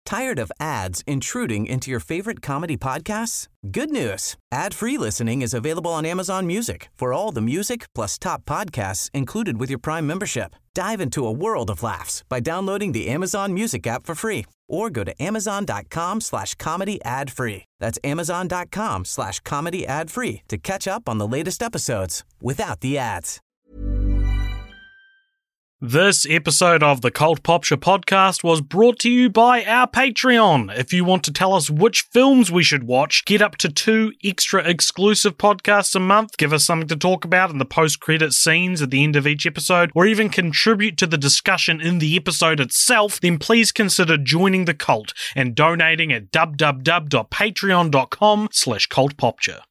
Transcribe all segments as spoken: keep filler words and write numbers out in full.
Tired of ads intruding into your favorite comedy podcasts? Good news. Ad-free listening is available on Amazon Music for all the music plus top podcasts included with your Prime membership. Dive into a world of laughs by downloading the Amazon Music app for free or go to amazon.com slash comedy ad free. That's amazon.com slash comedy ad free to catch up on the latest episodes without the ads. This episode of the Cult Popture podcast was brought to you by our Patreon. If you want to tell us which films we should watch, get up to two extra exclusive podcasts a month, give us something to talk about in the post-credit scenes at the end of each episode, or even contribute to the discussion in the episode itself, then please consider joining the cult and donating at www.patreon.com slash cultpopture.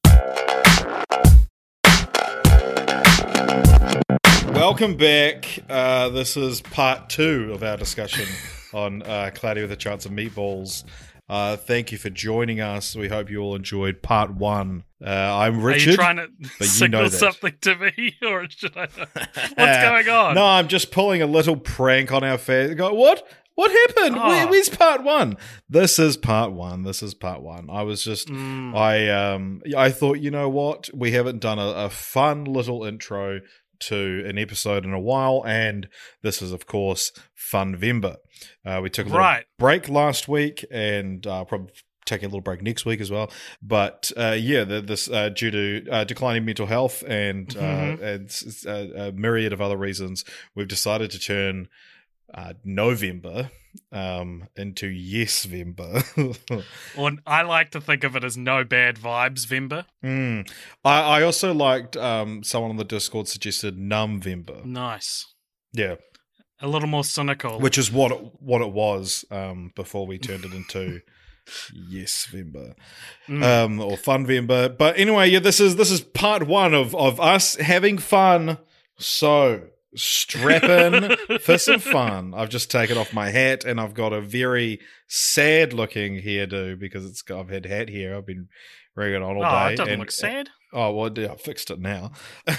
Welcome back. Uh, this is part two of our discussion on uh, Cloudy with a Chance of Meatballs. Uh, thank you for joining us. We hope you all enjoyed part one. Uh, I'm Richard. Are you trying to but signal you know something to me, or should I know? What's going on? No, I'm just pulling a little prank on our fans. Go, what? What happened? Oh. Where, where's part one? This is part one. This is part one. I was just, Mm. I um, I thought, you know what? We haven't done a, a fun little intro to an episode in a while, and this is, of course, Funvember. Uh, we took a little Right. break last week, and uh, probably taking a little break next week as well. But uh, yeah, the, this uh, due to uh, declining mental health and Mhm. uh, and uh, a myriad of other reasons, we've decided to turn uh, November um, into Yes-vember. Or I like to think of it as no bad vibes, Vember. mm. I, I also liked um, someone on the Discord suggested Numvember. Nice. Yeah. A little more cynical. Which is what it, what it was um, before we turned it into Yes-vember Mm. um, or Funvember. But anyway, yeah, this is this is part one of of us having fun. So strap in for some fun. I've just taken off my hat and I've got a very sad looking hairdo because it's got, I've had hat hair. I've been wearing it on all oh, day. it doesn't and, look sad. Oh well, yeah, I fixed it now.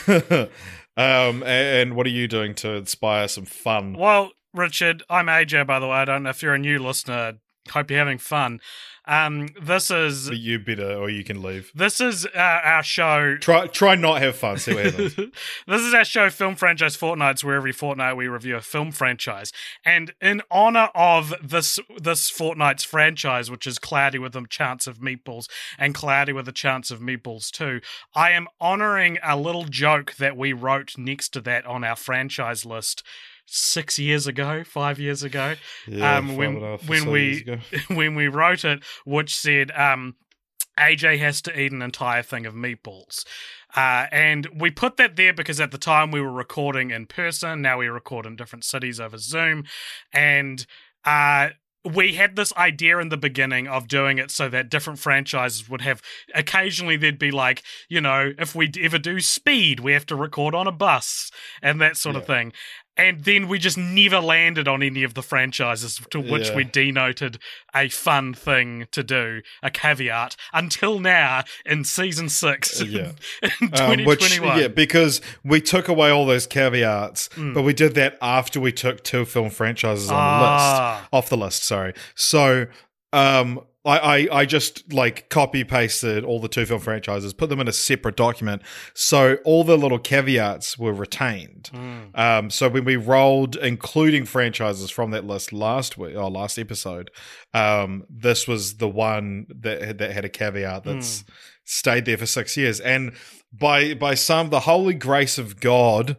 um, and, and what are you doing to inspire some fun? Well, Richard, I'm A J, by the way. I don't know if you're a new listener. Hope you're having fun. Um, this is You better, or you can leave. this is uh, our show. Try try not have fun. See what happens. This is our show, Film Franchise Fortnights, where every fortnight we review a film franchise. And in honor of this this fortnight's franchise, which is Cloudy with a Chance of Meatballs and Cloudy with a Chance of Meatballs two, I am honoring a little joke that we wrote next to that on our franchise list six years ago, five years ago, Yeah, um, five when and a half or when so we years ago. when we wrote it, which said um, A J has to eat an entire thing of meatballs. Uh, and we put that there because at the time we were recording in person. Now we record in different cities over Zoom. And uh, we had this idea in the beginning of doing it so that different franchises would have, occasionally there'd be like, you know, if we ever do Speed, we have to record on a bus and that sort of Yeah. thing. And then we just never landed on any of the franchises to which Yeah. we denoted a fun thing to do, a caveat, until now in season six Uh, yeah. in Um, twenty which, twenty-one. yeah, because we took away all those caveats, Mm. but we did that after we took two film franchises on the Ah. list, off the list, sorry. So, um, I, I, I just like copy pasted all the two film franchises, put them in a separate document, so all the little caveats were retained. Mm. Um, so when we rolled, including franchises from that list last week or last episode, um, this was the one that had, that had a caveat that's stayed there for six years, and by by some the holy grace of God,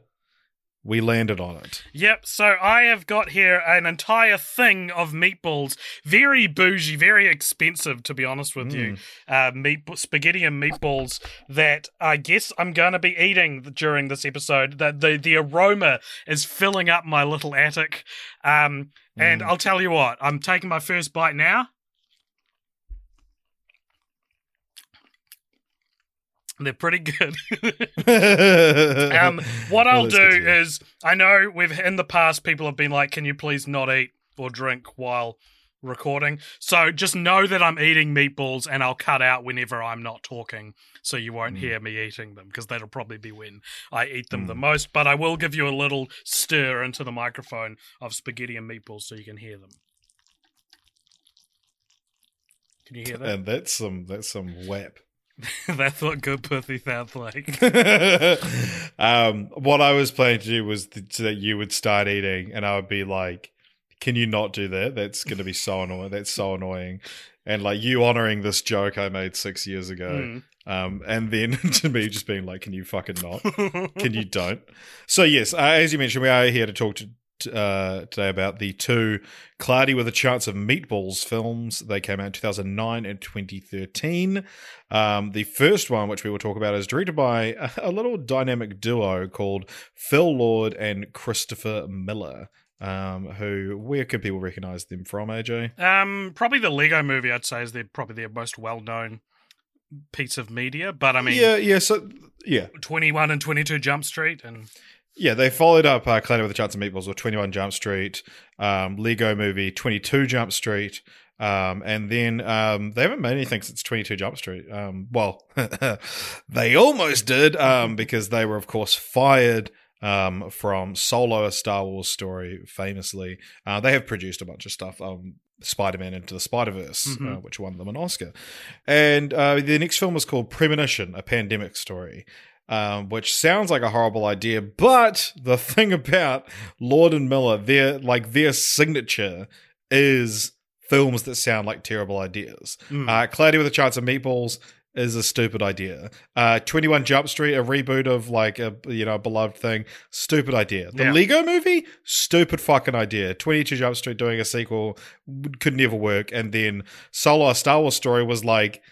we landed on it. Yep, so I have got here an entire thing of meatballs. Very bougie, very expensive, to be honest with you. Uh, meat, spaghetti and meatballs that I guess I'm going to be eating during this episode. The, the, the aroma is filling up my little attic. Um, and Mm. I'll tell you what, I'm taking my first bite now. They're pretty good. um, what Well, I'll that's do good to hear. is, I know we've in the past people have been like, "Can you please not eat or drink while recording?" So just know that I'm eating meatballs, and I'll cut out whenever I'm not talking, so you won't Mm. hear me eating them, because that'll probably be when I eat them Mm. the most. But I will give you a little stir into the microphone of spaghetti and meatballs so you can hear them. Can you hear that? And that's some that's some whap. That's what good pussy sounds like. um, what I was planning to do was th- that you would start eating, and I would be like, "Can you not do that? That's going to be so annoying. That's so annoying." And like you honoring this joke I made six years ago, Mm. um, and then to me just being like, "Can you fucking not? Can you don't?" So yes, uh, as you mentioned, we are here to talk to. Uh, today about the two Cloudy with a Chance of Meatballs films. They came out in two thousand nine and twenty thirteen. Um, the first one, which we will talk about, is directed by a, a little dynamic duo called Phil Lord and Christopher Miller. Um, who, where can people recognize them from, A J? Um, probably the Lego Movie, I'd say, is their probably their most well-known piece of media. But I mean, Yeah, yeah, so, yeah. twenty-one and twenty-two Jump Street, and Yeah, they followed up uh, Cloudy with a Chance of Meatballs with twenty-one Jump Street, um, Lego Movie, twenty-two Jump Street, um, and then um, they haven't made anything since twenty-two Jump Street. Um, well, they almost did um, because they were, of course, fired um, from Solo, a Star Wars story, famously. Uh, they have produced a bunch of stuff. Um, Spider-Man Into the Spider-Verse, Mm-hmm. uh, which won them an Oscar. And uh, the next film was called Premonition, a pandemic story. Um, which sounds like a horrible idea, but the thing about Lord and Miller, their like their signature is films that sound like terrible ideas. Mm. Uh, Cloudy with a Chance of Meatballs is a stupid idea. Uh, twenty-one Jump Street, a reboot of like a you know a beloved thing, stupid idea. The Yeah. Lego Movie, stupid fucking idea. twenty-two Jump Street doing a sequel could never work, and then Solo, a Star Wars story was like.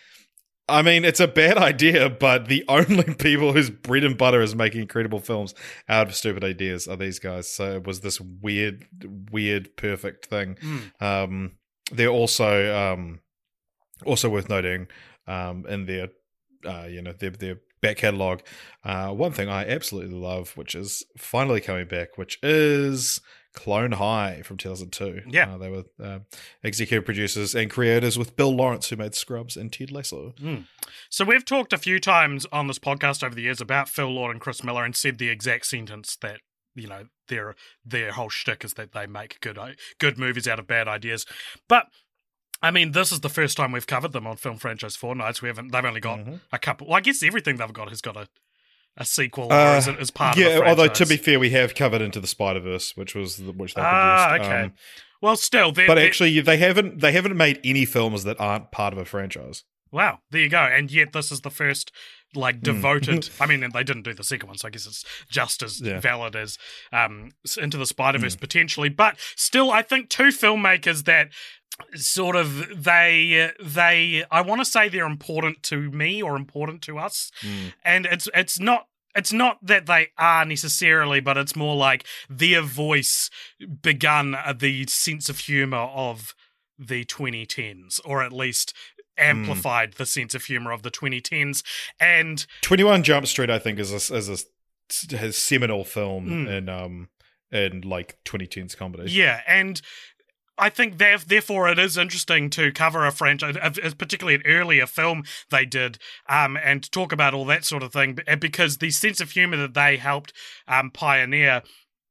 I mean, it's a bad idea, but the only people whose bread and butter is making incredible films out of stupid ideas are these guys. So it was this weird, weird, perfect thing. Mm. Um, they're also um, also worth noting um, in their uh, you know their their back catalog. Uh, one thing I absolutely love, which is finally coming back, which is Clone High from two thousand two. Yeah. Uh, they were uh, executive producers and creators with Bill Lawrence, who made Scrubs and Ted Lasso. Mm. So we've talked a few times on this podcast over the years about Phil Lord and Chris Miller and said the exact sentence that, you know, their their whole shtick is that they make good good movies out of bad ideas. But I mean, this is the first time we've covered them on Film Franchise Fortnights. We haven't. They've only got Mm-hmm. a couple. Well, I guess everything they've got has got a, a sequel, Uh, or is it as part yeah, of the franchise? although to be fair, we have covered Into the Spider-Verse, which was the, which they ah, produced. okay. Um, Well, still, they're, but they're- actually, they haven't they haven't made any films that aren't part of a franchise. wow, there you go. And yet, this is the first Hmm. like devoted. I mean, and they didn't do the second one, so I guess it's just as Yeah. valid as um, Into the Spider-Verse Hmm. potentially. But still, I think two filmmakers that sort of they they I want to say they're important to me or important to us, Mm. and it's it's not. It's not that they are necessarily, but it's more like their voice begun the sense of humor of the twenty tens, or at least amplified the sense of humor of the twenty tens. And twenty-one Jump Street, I think, is a, is a his seminal film Mm. in um in like twenty tens comedy. yeah, and I think that therefore it is interesting to cover a franchise, uh, particularly an earlier film they did, um, and talk about all that sort of thing, because the sense of humor that they helped um, pioneer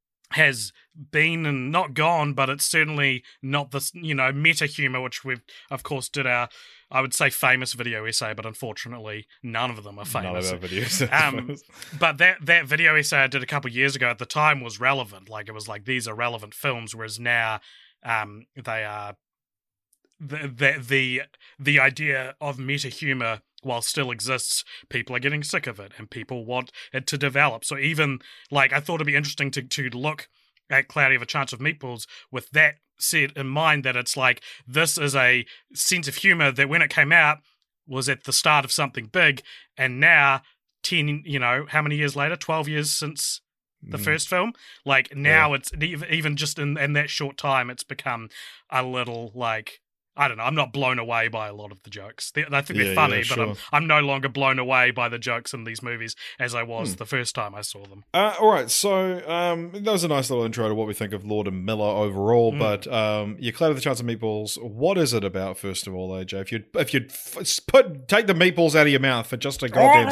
has been and not gone, but it's certainly not this, you know, meta humor, which we've, of course, did our, I would say, famous video essay, but unfortunately, none of them are None of famous. our videos. Um, but that that video essay I did a couple of years ago at the time was relevant. Like, it was like, these are relevant films, whereas now um, they are the, the the the idea of meta humor, while still exists, people are getting sick of it, and people want it to develop. So even like I thought it'd be interesting to to look at Cloudy with a Chance of Meatballs with that set in mind, that it's like this is a sense of humor that when it came out was at the start of something big, and now ten, you know, how many years later? Twelve years since the Mm. first film. Like now, Yeah. it's even just in in that short time, it's become a little like. I don't know. I'm not blown away by a lot of the jokes. They, I think Yeah, they're funny, yeah, but sure. I'm, I'm no longer blown away by the jokes in these movies as I was Hmm. the first time I saw them. Uh, all right, so um, that was a nice little intro to what we think of Lord and Miller overall. Mm. But um, you Cloud with the Chance of Meatballs. What is it about, first of all, A J? If you'd if you'd f- put take the meatballs out of your mouth for just a goddamn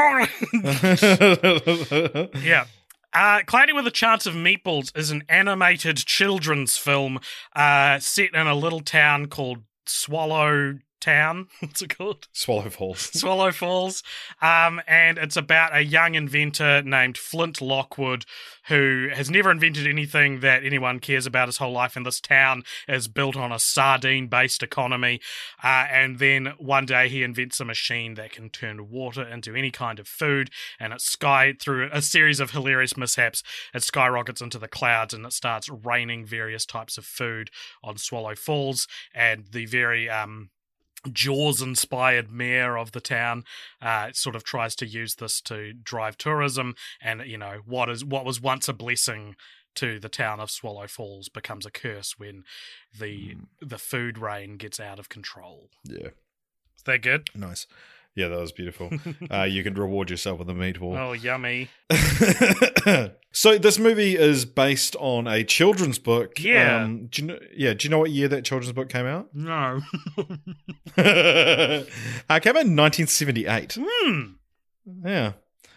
second. Yeah. Uh, Cloudy with a Chance of Meatballs is an animated children's film uh, set in a little town called Swallowtown, town. What's it called? Swallow Falls. Swallow Falls. Um, and it's about a young inventor named Flint Lockwood who has never invented anything that anyone cares about his whole life, and this town is built on a sardine-based economy. Uh, and then one day he invents a machine that can turn water into any kind of food, and it sky through a series of hilarious mishaps, it skyrockets into the clouds, and it starts raining various types of food on Swallow Falls, and the very um Jaws-inspired mayor of the town uh, sort of tries to use this to drive tourism, and you know what is what was once a blessing to the town of Swallow Falls becomes a curse when the mm. the food rain gets out of control. Yeah, is that good? Nice. Yeah, that was beautiful. uh, you can reward yourself with a meatball. Oh, yummy. So this movie is based on a children's book. Yeah. Um, do you know, yeah, do you know what year that children's book came out? No. uh, it came out in nineteen seventy-eight. Hmm. Yeah.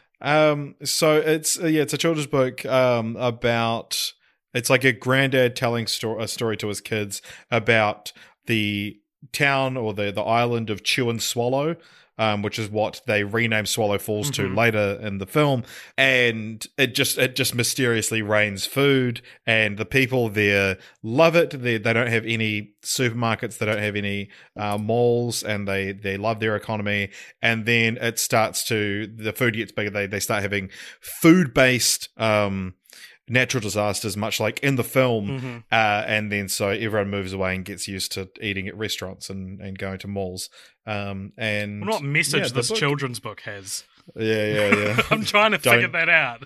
Um, so it's, uh, yeah, it's a children's book um, about, it's like a granddad telling sto- a story to his kids about the town or the, the island of Chew and Swallow. Um, which is what they renamed Swallow Falls mm-hmm. to later in the film, and it just it just mysteriously rains food, and the people there love it. They they don't have any supermarkets, they don't have any uh, malls, and they they love their economy. And then it starts to the food gets bigger. They they start having food based. Um, natural disasters, much like in the film, mm-hmm. uh, and then so everyone moves away and gets used to eating at restaurants and, and going to malls. Um, and what message yeah, this book, children's book has? Yeah, yeah, yeah. I'm trying to figure that out.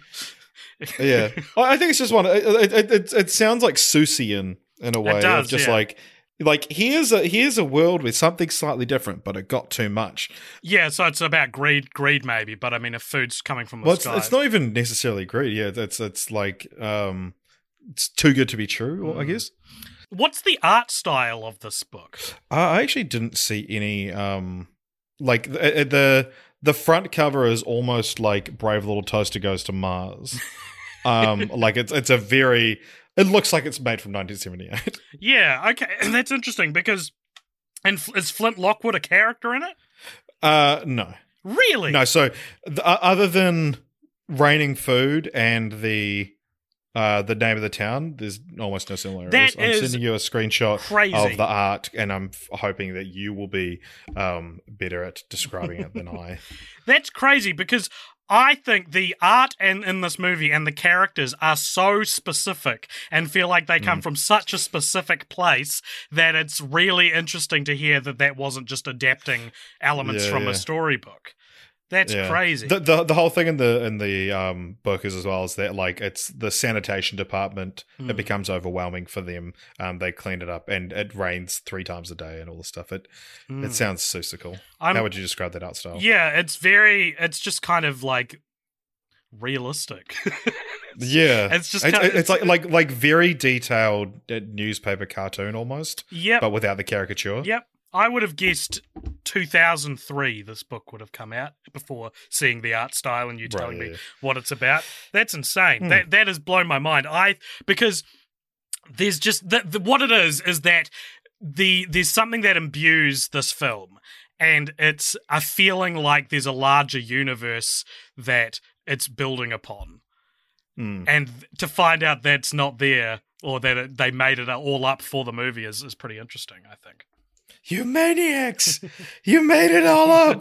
Yeah, I think it's just one. It, it, it, it sounds like Seussian in a way. It does, of just yeah. like. Like here's a here's a world with something slightly different, but it got too much. Yeah, so it's about greed, greed maybe. But I mean, if food's coming from the well, sky, it's, it's not even necessarily greed. Yeah, it's it's like um, it's too good to be true. Mm. I guess. What's the art style of this book? I actually didn't see any. Um, like the, the the front cover is almost like Brave Little Toaster Goes to Mars. um, like it's it's a very. It looks like it's made from nineteen seventy-eight. Yeah, okay. And that's interesting because and is Flint Lockwood a character in it? Uh, no. Really? No, so the, uh, other than raining food and the uh, the name of the town, there's almost no similarities. That I'm is sending you a screenshot crazy. of the art, and I'm f- hoping that you will be um, better at describing it than I. That's crazy because I think the art in, in this movie and the characters are so specific and feel like they come mm. from such a specific place that it's really interesting to hear that that wasn't just adapting elements yeah, from yeah. a storybook. That's yeah. crazy. The, the the whole thing in the in the um, book is as well is that like it's the sanitation department. Mm. It becomes overwhelming for them. Um, they clean it up, and it rains three times a day and all this stuff. It mm. it sounds Seussical. I'm, How would you describe that art style? Yeah, it's very. It's just kind of like realistic. it's, yeah, it's just it's, kind of, it's like like like very detailed newspaper cartoon almost. Yep, but without the caricature. Yep. I would have guessed two thousand three this book would have come out before seeing the art style and you telling right, yeah, me yeah. what it's about. That's insane. Hmm. That that has blown my mind. I because there's just the, the, what it is is that the there's something that imbues this film, and it's a feeling like there's a larger universe that it's building upon. Hmm. And to find out that's not there or that it, they made it all up for the movie is, is pretty interesting, I think. You maniacs! You made it all up!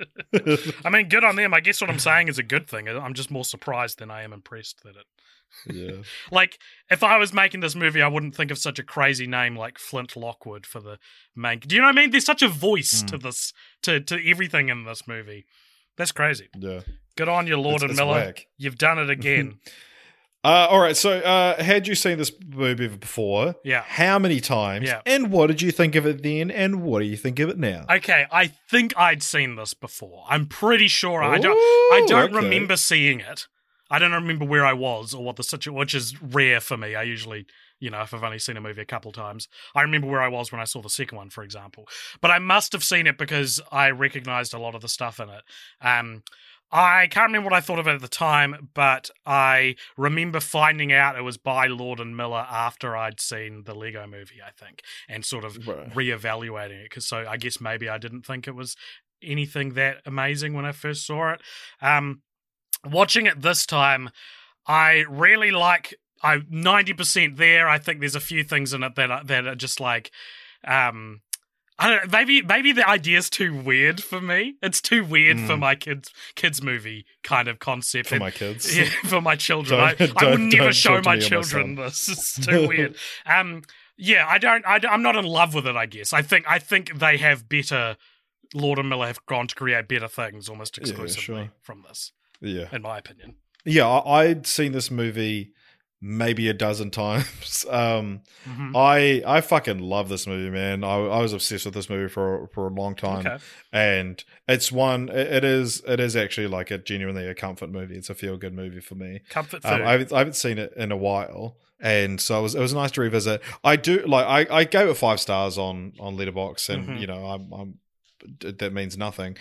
I mean, good on them. I guess what I'm saying is a good thing. I'm just more surprised than I am impressed that it... Yeah. Like, if I was making this movie, I wouldn't think of such a crazy name like Flint Lockwood for the main... Do you know what I mean? There's such a voice mm. to this, to, to everything in this movie. That's crazy. Yeah. Good on you, Lord it's, and it's Miller. whack. You've done it again. Uh, all right, so uh, had you seen this movie before? Yeah. How many times? Yeah. And what did you think of it then? And what do you think of it now? Okay, I think I'd seen this before. I'm pretty sure. Ooh, I don't. I don't okay. remember seeing it. I don't remember where I was or what the situation, which is rare for me. I usually, you know, if I've only seen a movie a couple times, I remember where I was when I saw the second one, for example. But I must have seen it because I recognized a lot of the stuff in it. Um, I can't remember what I thought of it at the time, but I remember finding out it was by Lord and Miller after I'd seen the Lego movie, I think, and sort of Right. reevaluating it. Because so I guess maybe I didn't think it was anything that amazing when I first saw it. Um, watching it this time, I really like. I'm ninety percent there. I think there's a few things in it that are, that are just like. Um, I don't know, maybe maybe the idea's too weird for me. It's too weird Mm. for my kids kids movie kind of concept. For And- my kids. yeah, for my children. Don't- I, I would don't- never don't show talk to my me or my children son. this. It's too weird. Um, yeah, I don't. I, I'm not in love with it. I guess. I think. I think they have better. Lord and Miller have gone to create better things almost Yeah, exclusively sure. from this, Yeah. in my opinion. Yeah, I, I'd seen this movie maybe a dozen times. Um, Mhm. I I fucking love this movie, man. I, I was obsessed with this movie for for a long time, Okay. and it's one. It, it is it is actually like a genuinely a comfort movie. It's a feel good movie for me. Comfort food. Um, I, haven't, I haven't seen it in a while, and so it was it was nice to revisit. I do like I, I gave it five stars on on Letterboxd, and Mhm. you know I'm, I'm that means nothing,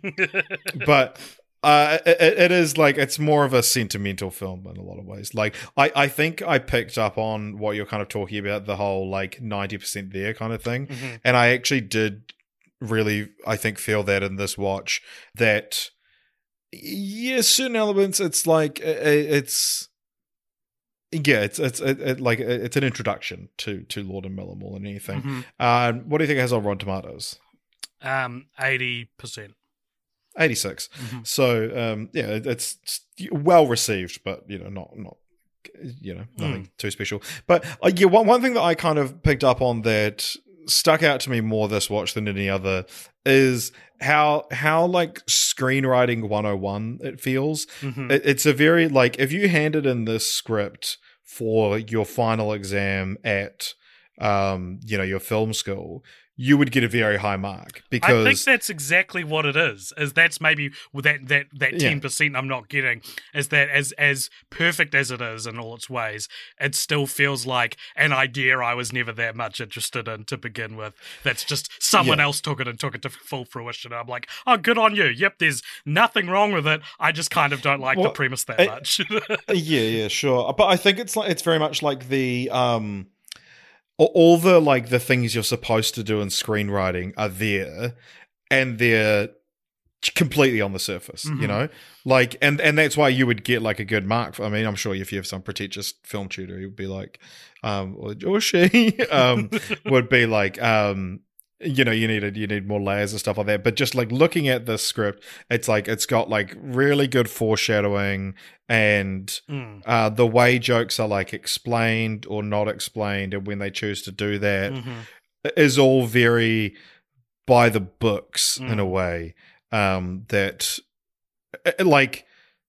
but. Uh, it, it is like it's more of a sentimental film in a lot of ways. Like I, I think I picked up on what you're kind of talking about, the whole like ninety percent there kind of thing, Mhm. and I actually did really, I think, feel that in this watch. That yeah, certain elements, it's like it, it's yeah, it's it's it, it, like it's an introduction to to Lord and Miller more than anything. Mhm. Uh, what do you think it has on Rotten Tomatoes? Um, eighty percent. eighty-six. Mhm. So um, yeah, it, it's well received, but you know, not not you know, nothing too special. But uh, yeah, one one thing that I kind of picked up on that stuck out to me more this watch than any other is how how like screenwriting one oh one it feels. Mhm. It, it's a very like if you handed in this script for your final exam at um you know your film school, you would get a very high mark because I think that's exactly what it is. Is that's maybe that that that Yeah. ten percent I'm not getting is that as as perfect as it is in all its ways, it still feels like an idea I was never that much interested in to begin with. That's just someone Yeah. else took it and took it to full fruition. I'm like, oh, good on you. Yep, there's nothing wrong with it. I just kind of don't like Well, the premise that it- much. yeah, yeah, sure. But I think it's like it's very much like the um all the like the things you're supposed to do in screenwriting are there and they're completely on the surface, Mhm. you know? Like and and that's why you would get like a good mark. I mean, I'm sure if you have some pretentious film tutor, he would be like um or, or she um would be like um you know, you need you need more layers and stuff like that. But just like looking at the script, it's like it's got like really good foreshadowing and Mm. uh, the way jokes are like explained or not explained, and when they choose to do that, Mhm. is all very by the books in a Mm. way. Um, that uh, like.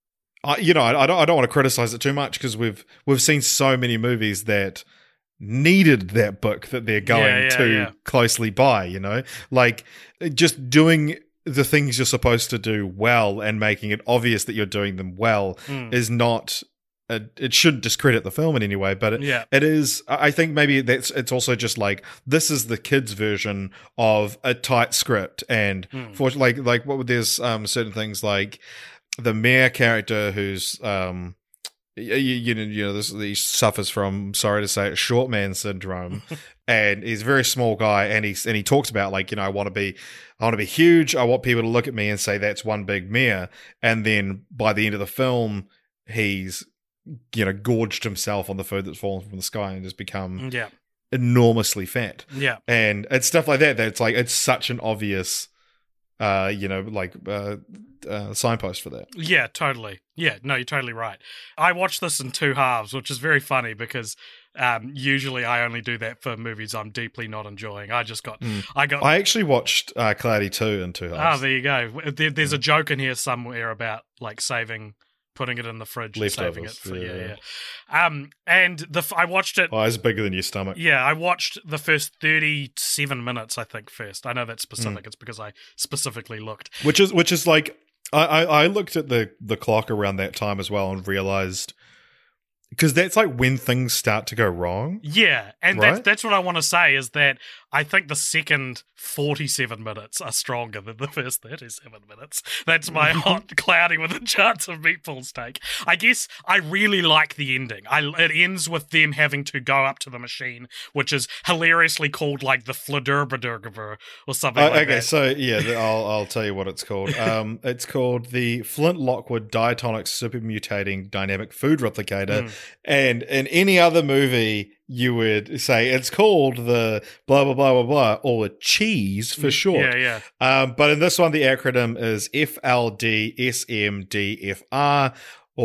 I, you know, I, I don't. I don't want to criticize it too much because we've we've seen so many movies that needed that book that they're going Yeah, yeah, too yeah. closely by. You know, like just doing the things you're supposed to do well and making it obvious that you're doing them well Mm. is not. A, it shouldn't discredit the film in any way, but it, Yeah. it is. I think maybe that's. It's also just like this is the kids' version of a tight script, and Mm. for like like what would there's um certain things like the mayor character who's um you, you know you know this he suffers from, sorry to say it, short man syndrome, and he's a very small guy, and he's and he talks about like, you know, I want to be I want to be huge, I want people to look at me and say that's one big mayor, and then by the end of the film he's you know gorged himself on the food that's fallen from the sky and just become Yeah. enormously fat, Yeah. and it's stuff like that that's like it's such an obvious uh you know like uh, uh signpost for that. Yeah, totally. Yeah, no, you're totally right. I watched this in two halves, which is very funny because um, usually I only do that for movies I'm deeply not enjoying. I just got, Mm. I got. I actually watched uh, Cloudy two in two Oh, halves. there you go. There, there's a joke in here somewhere about like saving, putting it in the fridge, and saving it Leftovers, for yeah, yeah. yeah. Um, and the f- I watched it. Oh, it's bigger than your stomach. Yeah, I watched the first thirty-seven minutes, I think, first. I know that's Hmm. specific. It's because I specifically looked. Which is which is like I, I, I looked at the the clock around that time as well and realized because that's like when things start to go wrong. Yeah, and Right? that's that's what I want to say is that I think the second forty-seven minutes are stronger than the first thirty-seven minutes. That's my hot clouding with a chance of meatballs take. I guess I really like the ending. I, it ends with them having to go up to the machine, which is hilariously called like the Fludurbadur or something uh, like okay, that. Okay, so yeah, I'll, I'll tell you what it's called. Um, it's called the Flint Lockwood Diatonic Supermutating Dynamic Food Replicator. Mm. And in any other movie, you would say it's called the blah, blah, blah, blah, blah, or cheese for short. Yeah, yeah. Um, but in this one, the acronym is F L D S M D F R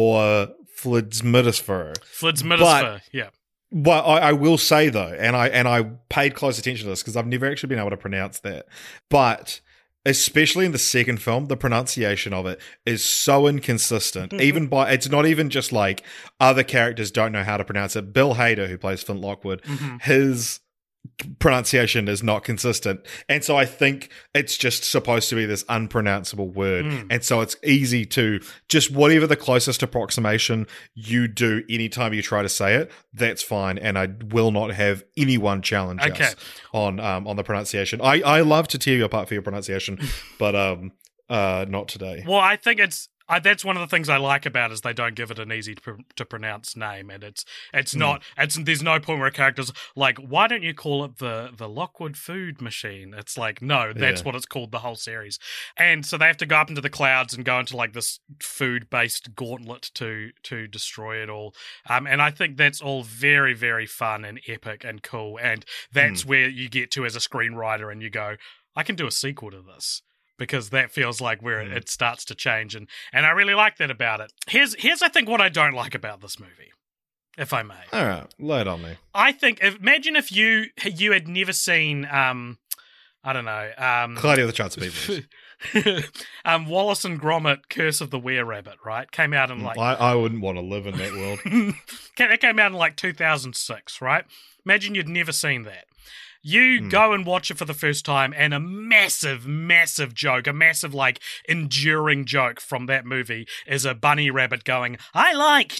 or Flidsmidispher. Flidsmidispher, yeah. Well, I, I will say though, and I and I paid close attention to this because I've never actually been able to pronounce that, but especially in the second film, the pronunciation of it is so inconsistent. Mm-hmm. Even by it's not even just like other characters don't know how to pronounce it. Bill Hader, who plays Flint Lockwood, mm-hmm. his pronunciation is not consistent, and so I think it's just supposed to be this unpronounceable word, mm. and so it's easy to just whatever the closest approximation you do anytime you try to say it, that's fine, and I will not have anyone challenge okay. us on um on the pronunciation. I I love to tear you apart for your pronunciation, but um uh not today. Well, I think it's I, that's one of the things I like about it is they don't give it an easy to, pr- to pronounce name, and it's it's mm. not it's there's no point where a character's like, why don't you call it the the Lockwood Food Machine? It's like, no, that's yeah. what it's called the whole series, and so they have to go up into the clouds and go into like this food based gauntlet to to destroy it all, um, and I think that's all very very fun and epic and cool, and that's mm. where you get to as a screenwriter and you go, I can do a sequel to this. Because that feels like where mm. it starts to change, and, and I really like that about it. Here's here's I think what I don't like about this movie, if I may. All right, lay it on me. I think if, imagine if you you had never seen um I don't know um Cloudy with the Chance of People. um Wallace and Gromit: Curse of the Were-Rabbit, right? Came out in like I, I wouldn't want to live in that world. It came out in like two thousand six, right? Imagine you'd never seen that. You mm. go and watch it for the first time, and a massive, massive joke, a massive, like, enduring joke from that movie is a bunny rabbit going, I like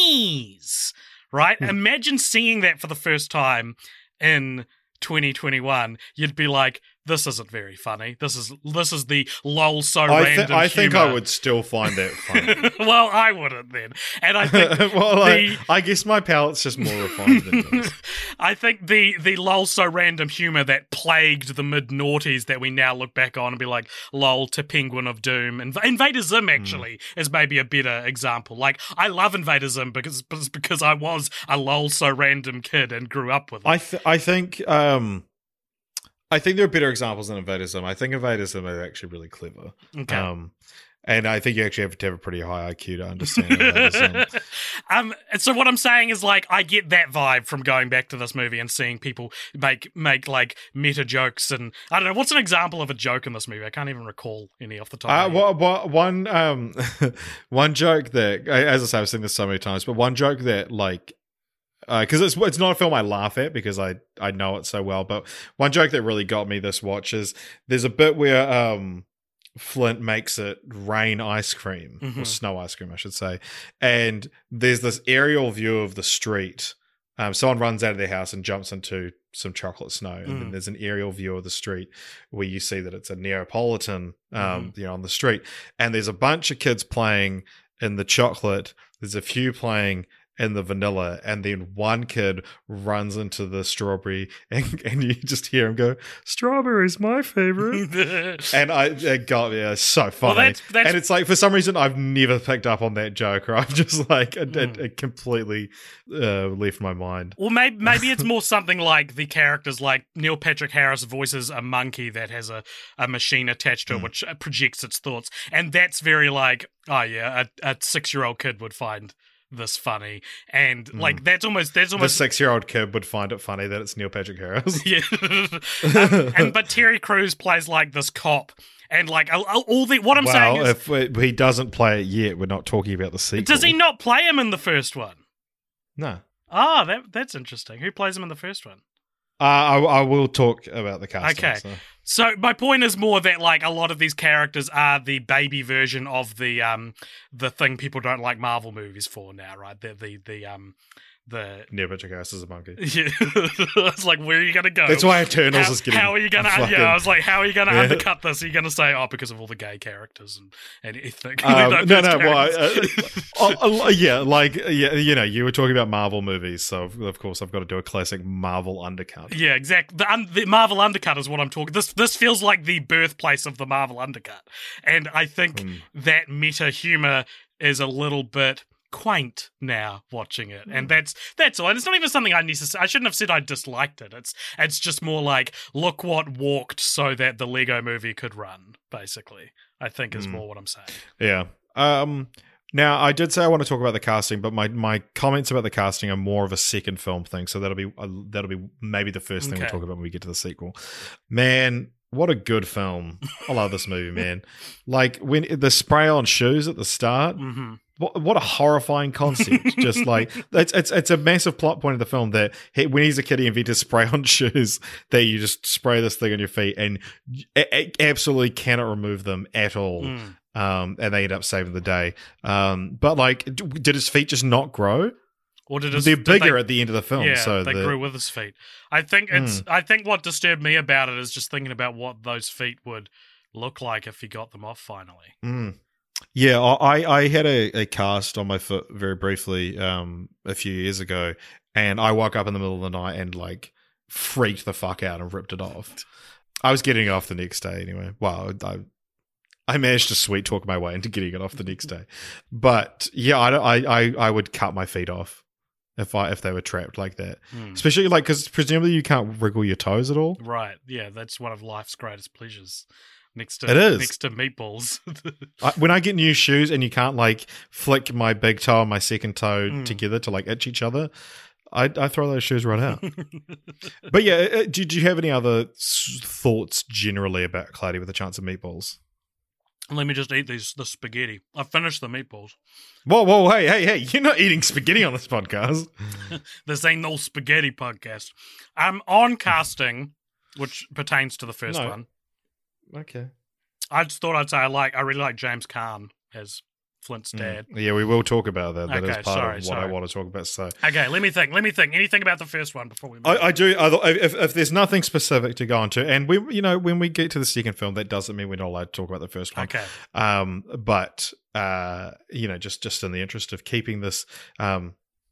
cheese, right? Mm. Imagine seeing that for the first time in twenty twenty-one. You'd be like, this isn't very funny. This is this is the lol so I random th- I think humor. I would still find that funny. Well, I wouldn't then. And I think well, the, I, I guess my palate's just more refined than yours. I think the the lol so random humor that plagued the mid noughties that we now look back on and be like, lol to Penguin of Doom. And Invader Zim actually mm. is maybe a better example. Like, I love Invader Zim because because I was a lol so random kid and grew up with it. I th- I think um I think there are better examples than Invader Zim. I think Invader Zim are actually really clever. Okay. Um, and I think you actually have to have a pretty high I Q to understand Invader Zim. um, so what I'm saying is, like, I get that vibe from going back to this movie and seeing people make, make like, meta jokes. And, I don't know, what's an example of a joke in this movie? I can't even recall any off the top uh, of my head. Well, one, um, one joke that, as I say, I've seen this so many times, but one joke that, like, because uh, it's it's not a film I laugh at because I, I know it so well. But one joke that really got me this watch is there's a bit where um, Flint makes it rain ice cream, mm-hmm. or snow ice cream, I should say. And there's this aerial view of the street. Um, someone runs out of their house and jumps into some chocolate snow. And mm. then there's an aerial view of the street where you see that it's a Neapolitan um, mm. you know, on the street. And there's a bunch of kids playing in the chocolate. There's a few playing and the vanilla, and then one kid runs into the strawberry, and, and you just hear him go, "Strawberry's my favorite." And I, it got me, yeah, it's so funny. Well, that's, that's, and it's like, for some reason, I've never picked up on that joke, or I've just like, it, mm. it, it completely uh, left my mind. Well, maybe, maybe it's more something like the characters, like Neil Patrick Harris voices a monkey that has a, a machine attached to it, mm. which projects its thoughts. And that's very like, oh yeah, a, a six-year-old kid would find this funny, and like mm. that's almost that's almost the six-year-old kid would find it funny that it's Neil Patrick Harris. Yeah, um, and but Terry Crews plays like this cop, and like all the what I'm well, saying is, if it, he doesn't play it yet, we're not talking about the sequel. Does he not play him in the first one? No. Ah, oh, that that's interesting. Who plays him in the first one? Uh, I, I will talk about the casting. Okay. So. so my point is more that like a lot of these characters are the baby version of the um the thing people don't like Marvel movies for now, right? The the the um the Neil Patrick Harris is a monkey. Yeah, it's like, where are you gonna go? That's why Eternals how, is getting. How are you gonna? fucking, yeah, I was like, how are you gonna yeah. undercut this? Are you gonna say, oh, because of all the gay characters and and ethnic? Um, you know, no, no, well, characters. uh, uh, uh, yeah, like yeah, you know, you were talking about Marvel movies, so of course I've got to do a classic Marvel undercut. Yeah, exactly. The, un- the Marvel undercut is what I'm talking. This this feels like the birthplace of the Marvel undercut, and I think Mm. that meta humor is a little bit quaint now watching it, and that's that's all. And it's not even something I necessarily. I shouldn't have said I disliked it. It's it's just more like, look what walked so that the Lego Movie could run. Basically, I think is Mm. more what I'm saying. Yeah. Um. Now, I did say I want to talk about the casting, but my, my comments about the casting are more of a second film thing, so that'll be uh, that'll be maybe the first thing Okay. we'll talk about when we get to the sequel. Man, what a good film! I love this movie, man. Like when the spray on shoes at the start. Mm-hmm. What, what a horrifying concept! Just like it's it's it's a massive plot point of the film that he, when he's a kid, he invented spray-on shoes that you just spray this thing on your feet and a- a- absolutely cannot remove them at all. Mm. Um, and they end up saving the day. Um, but like, d- did his feet just not grow? Or did his, They're did bigger they- at the end of the film. Yeah, so they the, grew with his feet. I think it's. Mm. I think what disturbed me about it is just thinking about what those feet would look like if he got them off finally. Mm. Yeah, I, I had a, a cast on my foot very briefly um, a few years ago, and I woke up in the middle of the night and like freaked the fuck out and ripped it off. I was getting it off the next day anyway. Well, I I managed to sweet talk my way into getting it off the next day, but yeah, I don't- I I, I would cut my feet off if I if they were trapped like that, Hmm. especially like because presumably you can't wriggle your toes at all. Right. Yeah, that's one of life's greatest pleasures. Next to It is. next to meatballs. I, when I get new shoes and you can't like flick my big toe and my second toe Mm. together to like itch each other, I, I throw those shoes right out. But yeah, uh, did you have any other s- thoughts generally about Cloudy with a Chance of Meatballs? Let me just eat these the spaghetti. I finished the meatballs. Whoa, whoa, hey, hey, hey! You're not eating spaghetti on this podcast. This ain't no spaghetti podcast. I'm on casting, which pertains to the first No. one. Okay. I just thought I'd say I like. I really like James Caan as Flint's Mm. dad. Yeah, we will talk about that. That is Okay, part sorry, of what I sorry. want to talk about. So Okay, let me think. Let me think. Anything about the first one before we move I, on? I do. I, if, if there's nothing specific to go on to, and we, you know, when we get to the second film, that doesn't mean we're not allowed to talk about the first one. Okay. Um, but uh, you know, just just in the interest of keeping this um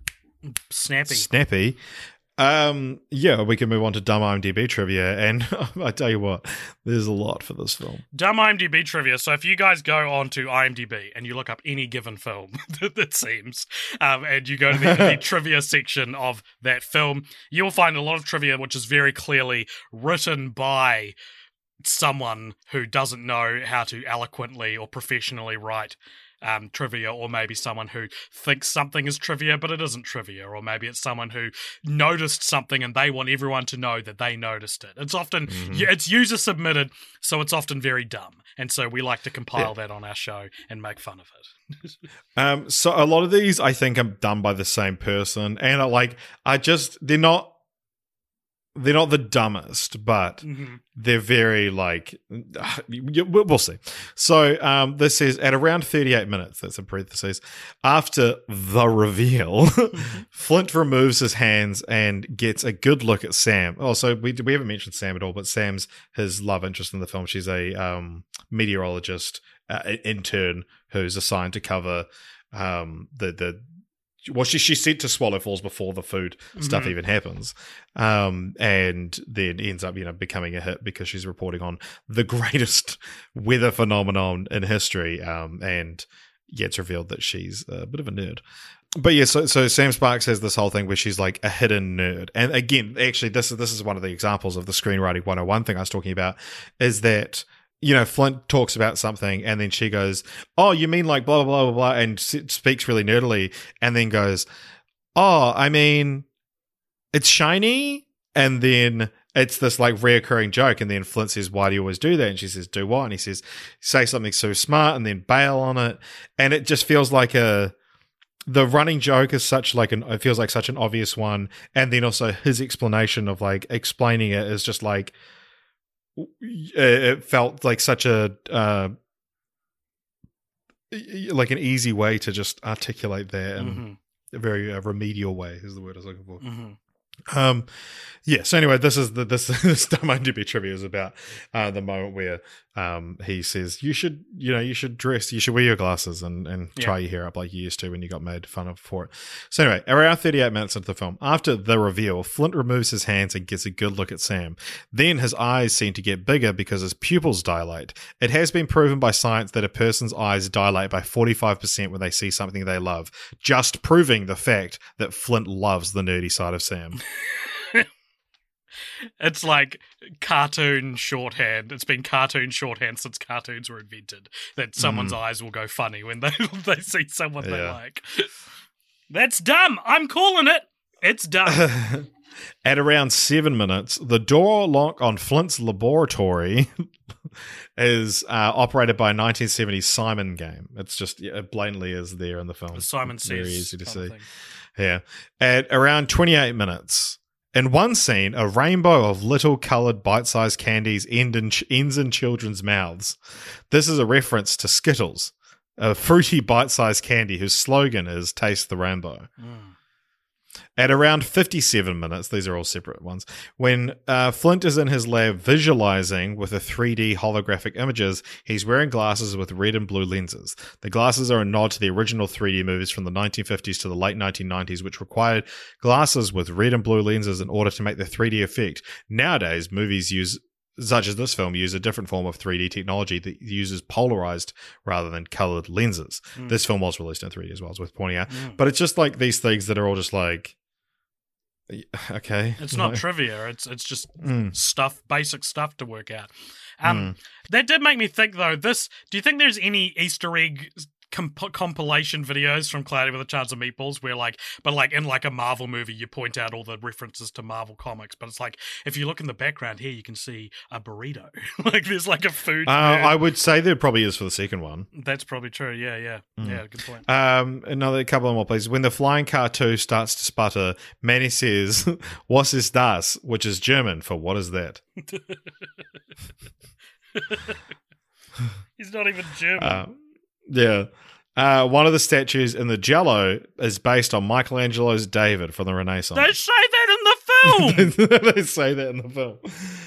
Snappy. snappy, um, yeah, we can move on to dumb IMDb trivia, and I tell you what, there's a lot for this film. Dumb IMDb trivia. So if you guys go on to IMDb and you look up any given film, it seems, um, and you go to the, the trivia section of that film, you'll find a lot of trivia which is very clearly written by someone who doesn't know how to eloquently or professionally write um, trivia, or maybe someone who thinks something is trivia but it isn't trivia, or maybe it's someone who noticed something and they want everyone to know that they noticed it. It's often Mhm. yeah, it's user submitted, so it's often very dumb, and so we like to compile that on our show and make fun of it. Um, so a lot of these I think are done by the same person, and I like I just they're not they're not the dumbest, but Mhm. they're very like we'll see. So um, this is at around thirty-eight minutes. That's a parentheses. After the reveal, Flint removes his hands and gets a good look at Sam. Oh, so we we haven't mentioned Sam at all, but Sam's his love interest in the film. She's a um, meteorologist uh, intern who's assigned to cover um, the the. Well, she she's sent to Swallow Falls before the food stuff Mhm. even happens, um, and then ends up you know becoming a hit because she's reporting on the greatest weather phenomenon in history, um, and yeah, it's revealed that she's a bit of a nerd. But yeah, so so Sam Sparks has this whole thing where she's like a hidden nerd, and again, actually, this is this is one of the examples of the screenwriting one oh one thing I was talking about, is that. You know, Flint talks about something and then she goes, oh, you mean like blah, blah, blah, blah, and s- speaks really nerdily and then goes, oh, I mean, it's shiny. And then it's this like reoccurring joke. And then Flint says, why do you always do that? And she says, do what? And he says, say something so smart and then bail on it. And it just feels like a, the running joke is such like an, it feels like such an obvious one. And then also his explanation of like explaining it is just like, it felt like such a uh, like an easy way to just articulate that, and Mhm. a very uh, remedial way is the word I was looking for. Mm-hmm. Um, yeah. So anyway, this is the this this Dumb I D B trivia is about uh, the moment where um he says you should you know you should dress you should wear your glasses and and Yeah. try your hair up like you used to when you got made fun of for it. So anyway, around thirty-eight minutes into the film, after the reveal, Flint removes his hands and gets a good look at Sam. Then his eyes seem to get bigger because his pupils dilate. It has been proven by science that a person's eyes dilate by forty-five percent when they see something they love, just proving the fact that Flint loves the nerdy side of Sam. It's like cartoon shorthand. It's been cartoon shorthand since cartoons were invented. That someone's Mm. eyes will go funny when they they see someone they Yeah. like. That's dumb. I'm calling it. It's dumb. At around seven minutes, the door lock on Flint's laboratory is uh, operated by a nineteen seventies Simon game. It's just yeah, it blatantly is there in the film. Simon It's says. very easy to kind see. of thing. Yeah. At around twenty-eight minutes, in one scene, a rainbow of little coloured bite-sized candies end in ch- ends in children's mouths. This is a reference to Skittles, a fruity bite-sized candy whose slogan is "Taste the Rainbow." Mm. At around fifty-seven minutes, these are all separate ones, when uh, Flint is in his lab visualizing with the three D holographic images, he's wearing glasses with red and blue lenses. The glasses are a nod to the original three D movies from the nineteen fifties to the late nineteen nineties, which required glasses with red and blue lenses in order to make the three D effect. Nowadays, movies use such as this film, use a different form of three D technology that uses polarized rather than colored lenses. Mm. This film was released in three D as well, as worth pointing out. Mm. But it's just like these things that are all just like, okay. It's not Like, trivia. It's it's just mm, stuff, basic stuff to work out. Um, mm. That did make me think, though. This. Do you think there's any Easter egg comp- compilation videos from Cloudy with a Chance of Meatballs where, like, but like in like a Marvel movie, you point out all the references to Marvel comics, but it's like if you look in the background here, you can see a burrito. Like there's like a food. Uh, nerd. I would say there probably is for the second one. That's probably true. Yeah, yeah, Mm. yeah. Good point. Um, another couple of more places. When the flying car two starts to sputter, Manny says, "Was ist das?" which is German for "what is that?" He's not even German. Uh, yeah. Uh, one of the statues in the Jello is based on Michelangelo's David from the Renaissance. they say that in the film. They say that in the film.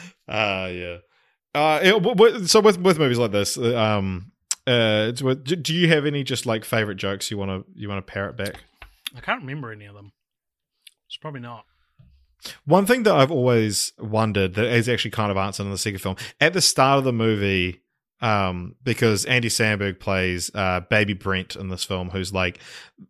Uh, yeah. Uh, it, w- w- so with with movies like this, uh, um, uh, it's with, do, do you have any just like favorite jokes you want to you want to parrot back? I can't remember any of them. It's probably not. One thing that I've always wondered that is actually kind of answered in the second film at the start of the movie. Um, because Andy Samberg plays uh, Baby Brent in this film, who's like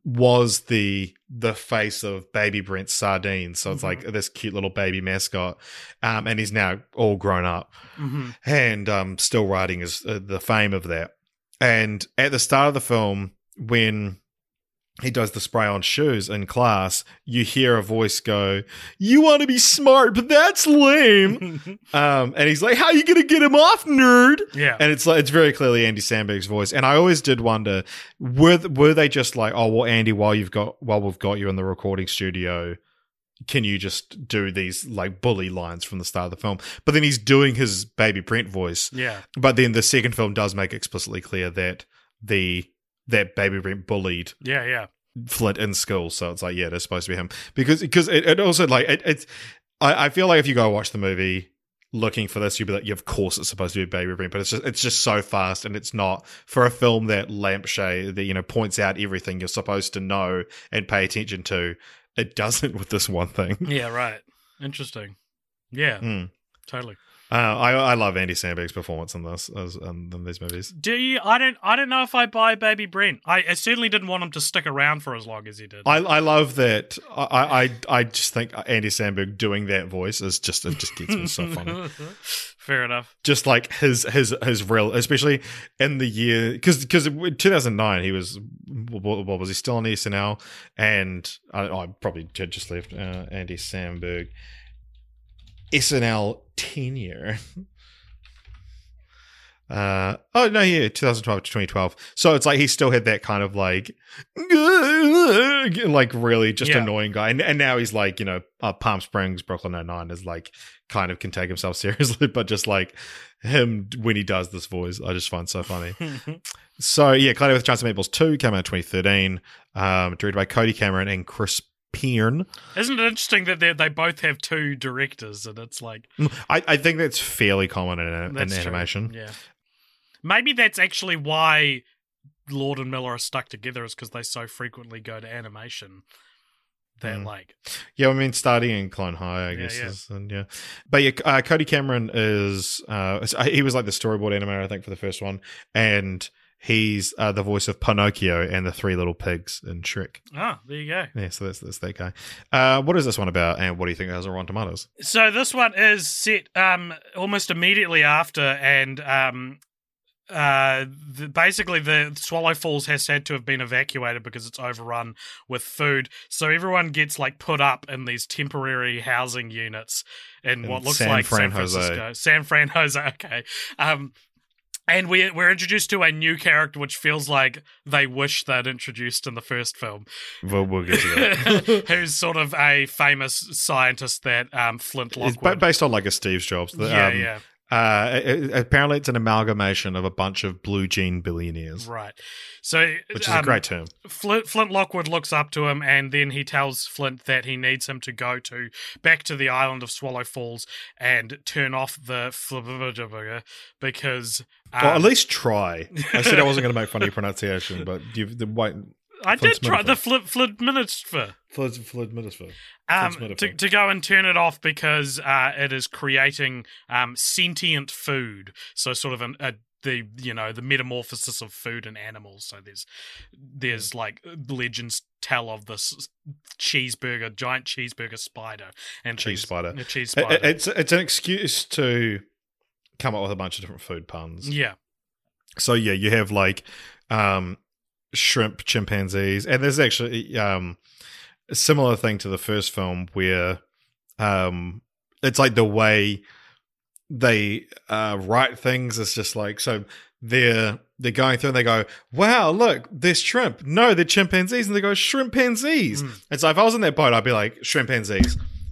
was the the face of Baby Brent's Sardines, so it's Mhm. like this cute little baby mascot, um, and he's now all grown up Mm-hmm. and um, still riding his uh, the fame of that. And at the start of the film, when he does the spray on shoes in class, you hear a voice go, "You want to be smart, but that's lame." um, and he's like, "How are you going to get him off, nerd?" Yeah. And it's like it's very clearly Andy Samberg's voice. And I always did wonder, were were they just like, "Oh well, Andy, while you've got while we've got you in the recording studio, can you just do these like bully lines from the start of the film?" But then he's doing his Baby Brent voice. Yeah. But then the second film does make explicitly clear that the that Baby Brent bullied Yeah, yeah. Flint in school, so it's like, yeah, it's supposed to be him because because it, it also like it, it's. I, I feel like if you go watch the movie looking for this, you'd be like, yeah, of course it's supposed to be Baby Brent, but it's just it's just so fast, and it's not for a film that lampshade that you know points out everything you're supposed to know and pay attention to. It doesn't with this one thing. Yeah, right. Interesting. Yeah, Mm. totally. Uh, I I love Andy Samberg's performance in this as in, in these movies. Do you? I don't. I don't know if I buy Baby Brent. I, I certainly didn't want him to stick around for as long as he did. I, I love that. I, I I just think Andy Samberg doing that voice is just it just gets me so funny. Fair enough. Just like his his his real, especially in the year because because in two thousand nine he was what, what was he still on S N L, and I, I probably did just left uh, Andy Samberg S N L tenure. Uh, oh no, yeah, twenty twelve to twenty twelve. So it's like he still had that kind of like, like really just Yeah. annoying guy. And, and now he's like, you know, uh, Palm Springs, Brooklyn Nine-Nine is like kind of can take himself seriously, but just like him when he does this voice, I just find so funny. So yeah, Cloudy with a Chance of Meatballs two came out in twenty thirteen, um, directed by Cody Cameron and Chris Pearn. Isn't it interesting that they they both have two directors, and it's like I, I think that's fairly common in, in that's true. animation. Yeah, maybe that's actually why Lord and Miller are stuck together, is because they so frequently go to animation. That Mm. like Yeah, I mean, starting in Clone High, I Yeah, guess. yeah. Is, and yeah, but yeah, uh, Cody Cameron is uh, he was like the storyboard animator, I think, for the first one, and he's uh, the voice of Pinocchio and the Three Little Pigs in Shrek. ah, there you go. Yeah, so that's that's that guy. Uh, what is this one about, and what do you think it has on Rotten Tomatoes? So this one is set um almost immediately after, and um uh the, basically the Swallow Falls has had to have been evacuated because it's overrun with food. So everyone gets like put up in these temporary housing units in, In what looks San like Fran San Jose. Francisco, San Fran Jose. Okay, um. And we, we're introduced to a new character, which feels like they wish they'd introduced in the first film. We'll, we'll get to that. Who's sort of a famous scientist that um, Flint It's Lockwood. ba- based on like a Steve Jobs. The, yeah, um, yeah, Uh, it- it- apparently, it's an amalgamation of a bunch of blue jean billionaires, right. So, which is um, a great term. Flint, Flint Lockwood looks up to him, and then he tells Flint that he needs him to go to back to the island of Swallow Falls and turn off the flibberburger because. Um, Or at least try. I said I wasn't going to make fun of your pronunciation, but you've the white. I did Flint's try the Metaphor. flip flip minister. Flood, flood metaphor. Um, Flint's to, metaphor. to go and turn it off because uh, it is creating um, sentient food. So sort of an, a the you know the metamorphosis of food and animals. So there's there's like legends tell of this cheeseburger, giant cheeseburger spider and Cheese things- spider. a cheese It- spider. it- it's it's an excuse to come up with a bunch of different food puns. yeah, So yeah, you have like um, shrimp chimpanzees, and there's actually um, a similar thing to the first film where um, it's like the way they uh, write things is just like so they're they're going through and they go, wow, look, there's shrimp. No, they're chimpanzees, and they go shrimpanzees. Mm. And so if I was in that boat, I'd be like shrimpanzees.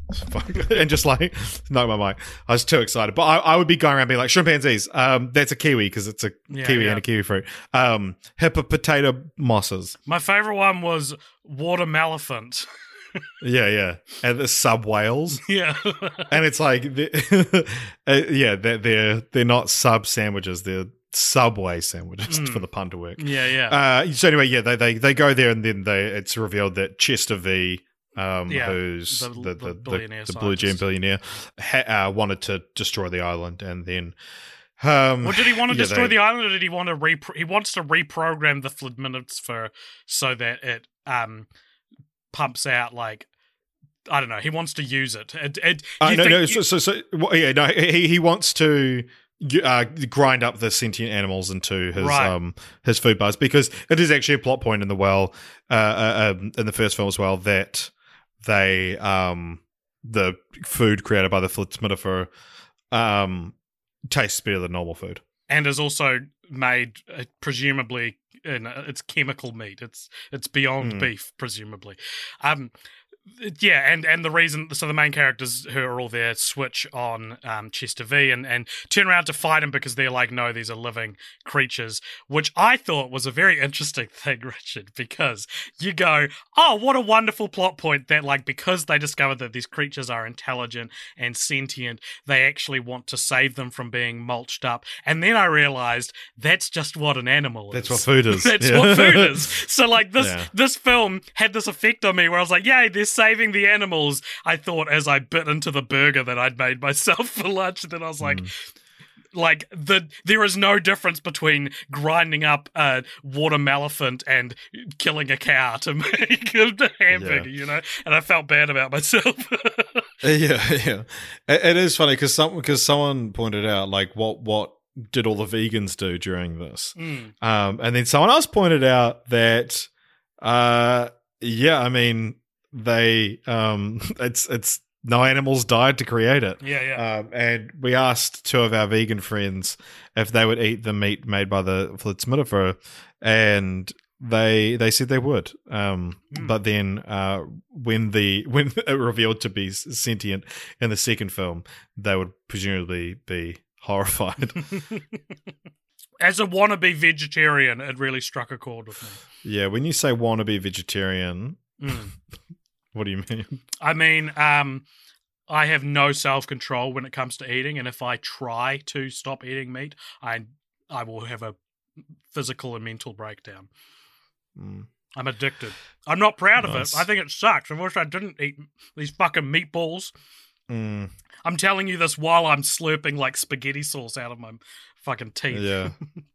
And just like knock my mic. I was too excited, but I, I would be going around being like shrimpanzees. Um, that's a kiwi because it's a Yeah, kiwi yeah. and a kiwi fruit. Um, hippopotato mosses. my favorite one was watermelephant. Yeah, yeah, and the sub whales. yeah, And it's like, the- uh, yeah, they're, they're they're not sub sandwiches. They're Subway sandwiches Mm. for the pun to work. yeah, yeah. Uh, so anyway, yeah, they, they they go there and then they it's revealed that Chester V, um, Yeah, who's the- the the the, the, billionaire the blue gene scientist. billionaire, ha- uh, wanted to destroy the island, and then um, Well, did he want to yeah, destroy they- the island, or did he want to repro- he wants to reprogram the Flidminifer so that it um pumps out like I don't know. He wants to use it. it, it Uh, you no, think no. you- So, so, so well, yeah, no. He he wants to uh, grind up the sentient animals into his Right. um his food bars because it is actually a plot point in the well, uh, uh um, in the first film as well that they um the food created by the Flitsminifer um tastes better than normal food. and is also made uh, presumably in uh, it's chemical meat. It's it's beyond Mm. beef, presumably. Um, yeah, and, and the reason so the main characters who are all there switch on um, Chester V and, and turn around to fight him because they're like, no, these are living creatures, which I thought was a very interesting thing, Richard, because you go, oh, what a wonderful plot point that like because they discovered that these creatures are intelligent and sentient, they actually want to save them from being mulched up. And then I realized that's just what an animal is. That's what food is. That's Yeah. what food is. So like this Yeah. this film had this effect on me where I was like, yay, they're saving the animals. I thought as I bit into the burger that I'd made myself for lunch, and then I was like, Mm. like the there is no difference between grinding up a watermelephant and killing a cow to make a hamburger, you know? And I felt bad about myself. Yeah, yeah. It, it is funny because some because someone pointed out like what what did all the vegans do during this, Mm. um, and then someone else pointed out that, uh, yeah, I mean they um, it's it's no animals died to create it. Yeah, yeah. Um, and we asked two of our vegan friends if they would eat the meat made by the Flitsminifer, and They they said they would, um, Mm. but then uh, when the when it revealed to be sentient in the second film, they would presumably be horrified. As a wannabe vegetarian, it really struck a chord with me. Yeah, when you say wannabe vegetarian, Mm. what do you mean? I mean, um, I have no self-control when it comes to eating, and if I try to stop eating meat, I I will have a physical and mental breakdown. Mm. I'm addicted. I'm not proud Nice. of it. I think it sucks. I wish I didn't eat these fucking meatballs. Mm. I'm telling you this while I'm slurping like spaghetti sauce out of my fucking teeth. Yeah.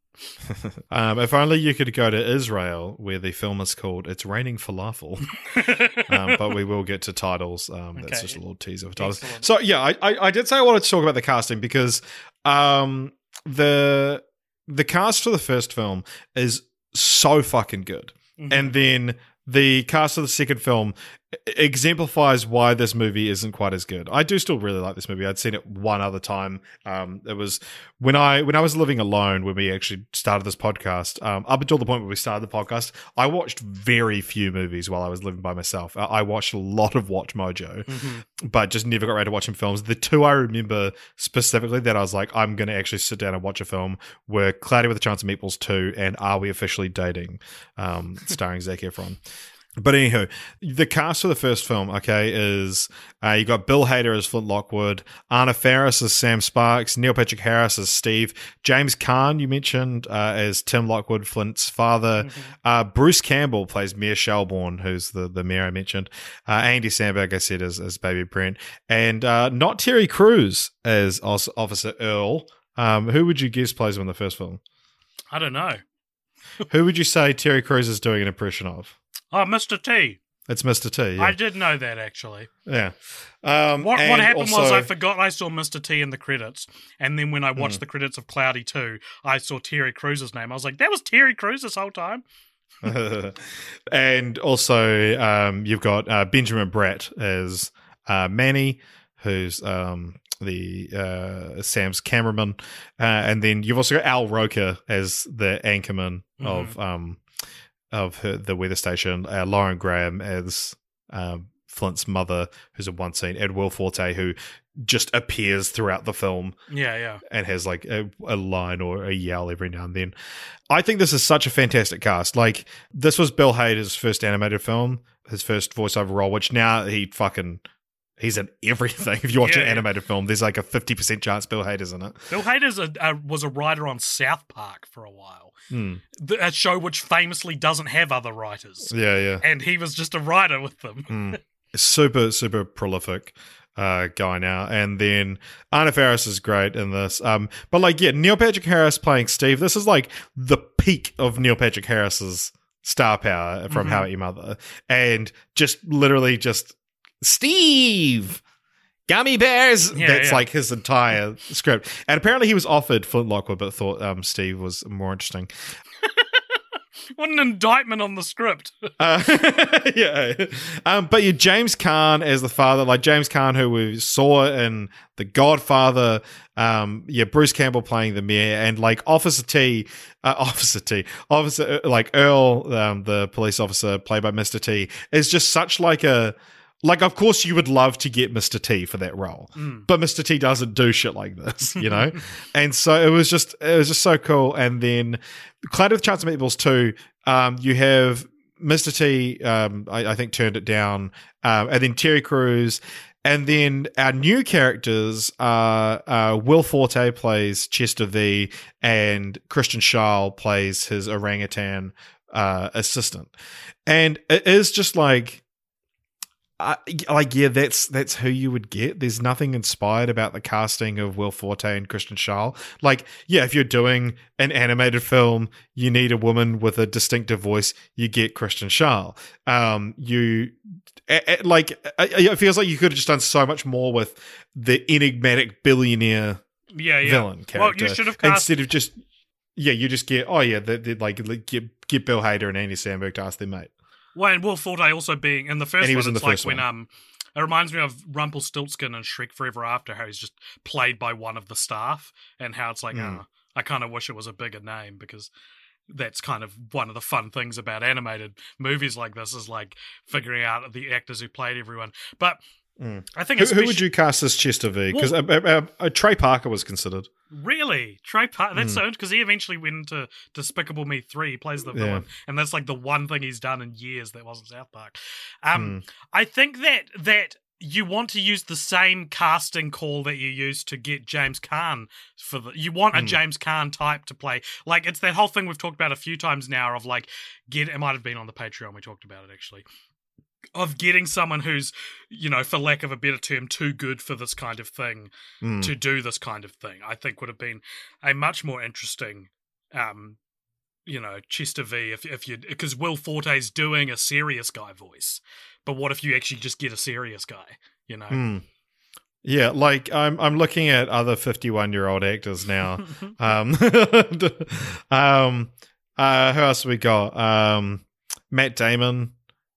um, if only you could go to Israel, where the film is called "It's Raining Falafel." um, but we will get to titles. Um, that's Okay. just a little teaser for titles. Excellent. So yeah, I, I, I did say I wanted to talk about the casting because um, the the cast for the first film is so fucking good, Mhm. and then the cast of the second film exemplifies why this movie isn't quite as good. I do still really like this movie. I'd seen it one other time. Um, it was when I when I was living alone when we actually started this podcast. Um, up until the point where we started the podcast, I watched very few movies while I was living by myself. I, I watched a lot of Watch Mojo, Mhm. but just never got around to watching films. The two I remember specifically that I was like, I'm going to actually sit down and watch a film were Cloudy with a Chance of Meatballs two and Are We Officially Dating, um, starring Zac Efron. But anywho, the cast for the first film, okay, is uh, you got Bill Hader as Flint Lockwood, Anna Faris as Sam Sparks, Neil Patrick Harris as Steve, James Caan, you mentioned, uh, as Tim Lockwood, Flint's father, Mhm. uh, Bruce Campbell plays Mayor Shelbourne, who's the, the mayor I mentioned, uh, Andy Samberg, I said, as, as Baby Brent, and uh, not Terry Crews as Os- Officer Earl. Um, who would you guess plays him in the first film? I don't know. Who would you say Terry Crews is doing an impression of? Oh, Mister T. It's Mister T, yeah. I did know that, actually. Yeah. Um, What what and happened was also- I forgot I saw Mister T in the credits, and then when I watched Mm. the credits of Cloudy two, I saw Terry Crews' name. I was like, that was Terry Crews this whole time? and also, um, you've got uh, Benjamin Bratt as uh, Manny, who's um, the uh, Sam's cameraman, uh, and then you've also got Al Roker as the anchorman Mhm. of um, of her, the weather station. Uh, Lauren Graham as um, Flint's mother, who's in one scene, and Will Forte, who just appears throughout the film Yeah, yeah. and has like a, a line or a yell every now and then. I think this is such a fantastic cast. Like, this was Bill Hader's first animated film, his first voiceover role, which now he fucking, he's in everything. If you watch Yeah, an yeah. animated film, there's like a fifty percent chance Bill Hader's in it. Bill Hader's a, a, was a writer on South Park for a while, Hmm. the, a show which famously doesn't have other writers, Yeah, yeah. and he was just a writer with them. Hmm. Super, super prolific uh, guy now. And then Anna Faris is great in this. Um, but like, yeah, Neil Patrick Harris playing Steve, this is like the peak of Neil Patrick Harris's star power from Mhm. How I Met Your Mother. And just literally just, Steve! Gummy bears! Yeah, That's yeah. like his entire script. And apparently he was offered Flint Lockwood, but thought um, Steve was more interesting. What an indictment on the script. Uh, yeah. Um, but yeah, James Caan as the father, like James Caan, who we saw in The Godfather, um, yeah, Bruce Campbell playing the mayor, and like Officer T, uh, Officer T, Officer, uh, like Earl, um, the police officer played by Mister T, is just such like a, like, of course you would love to get Mister T for that role, Mm. but Mister T doesn't do shit like this, you know? And so it was just, it was just so cool. And then Cloudy with a Chance of Meatballs two, um, you have Mister T, um, I, I think turned it down, um, and then Terry Crews, and then our new characters are, uh, Will Forte plays Chester V, and Christian Schall plays his orangutan, uh, assistant. And it is just like, Uh, like yeah, that's that's who you would get. There's nothing inspired about the casting of Will Forte and Christian Schall. Like, yeah, if you're doing an animated film, you need a woman with a distinctive voice. You get Christian Schall. Um, you a, a, like it feels like you could have just done so much more with the enigmatic billionaire Yeah, yeah. villain character Well, you should have cast. instead of just yeah, you just get oh yeah, they, they, like get get Bill Hader and Andy Samberg to ask their mate. Well, and Will Forte also being in the first And he one. was in It's the like first when one. um, it reminds me of Rumpelstiltskin and Shrek Forever After, how he's just played by one of the staff, and how it's like, Mm. oh, I kind of wish it was a bigger name because that's kind of one of the fun things about animated movies like this is like figuring out the actors who played everyone. But Mm. I think Who, especially, who would you cast as Chester V? Because Well- uh, uh, uh, Trey Parker was considered. really Trey Parker. That's Mm. so because he eventually went into Despicable Me three. He plays the Yeah. villain, and that's like the one thing he's done in years that wasn't South Park. Um, Mm. I think that that. You want to use the same casting call that you used to get James Caan for the. You want a Mm. James Caan type to play. Like, it's that whole thing we've talked about a few times now of like, get. It might have been on the Patreon, we talked about it actually. Of getting someone who's, you know, for lack of a better term, too good for this kind of thing Mm. to do this kind of thing, I think would have been a much more interesting. Um, you know, Chester V, if if you because Will Forte's doing a serious guy voice, but what if you actually just get a serious guy? You know, Mm. Yeah, like I'm I'm looking at other fifty-one year old actors now. um, um, uh, who else have we got? Um, Matt Damon,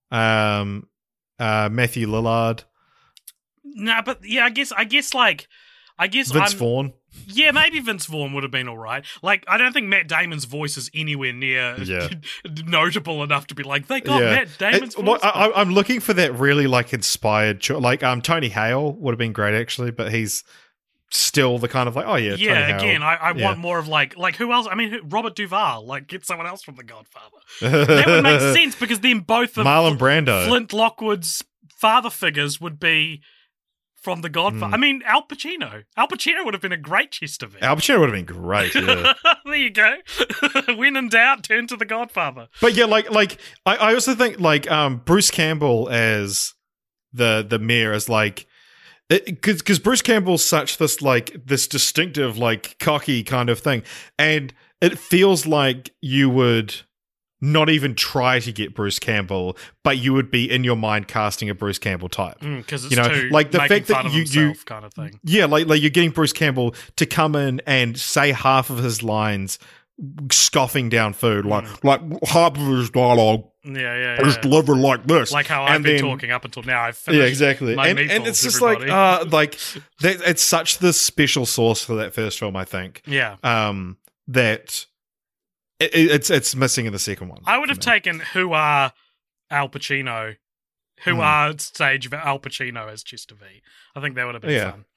um, uh, Matthew Lillard, nah, but yeah, I guess I guess like I guess Vince I'm, Vaughn. Yeah, maybe Vince Vaughn would have been all right. Like, I don't think Matt Damon's voice is anywhere near Yeah. notable enough to be like, they got Yeah. Matt Damon's It- well, voice. I, I'm looking for that really like inspired, cho- like um Tony Hale would have been great actually, but he's still the kind of like, oh yeah, Tony yeah, Hale. again, I, I Yeah. want more of like, like who else? I mean, who, Robert Duvall. Like, get someone else from The Godfather. That would make sense because then both of Marlon Brando. Flint Lockwood's father figures would be from The Godfather. Mm. I mean, Al Pacino. Al Pacino would have been a great Chester V. Al Pacino would have been great. Yeah. There you go. When in doubt, turn to The Godfather. But yeah, like like I, I also think like um Bruce Campbell as the the mayor is like because because Bruce Campbell's such this like this distinctive like cocky kind of thing, and it feels like you would not even try to get Bruce Campbell, but you would be in your mind casting a Bruce Campbell type. Because it's You know, too like the making fact that fun of you- you- himself kind of thing. Yeah, like like you're getting Bruce Campbell to come in and say half of his lines, scoffing down food, like like half of his dialogue Yeah, yeah, is yeah. delivered like this, Like how I've And been then- talking up until now. I've finished Yeah, exactly. my And, and meatballs, it's just everybody. like uh like that, it's such the special sauce for that first film, I think. yeah. Um, that it, it's it's missing in the second one. I would have for me. taken who are Al Pacino, who Hmm. are stage of Al Pacino as Chester V. I think that would have been Yeah. fun.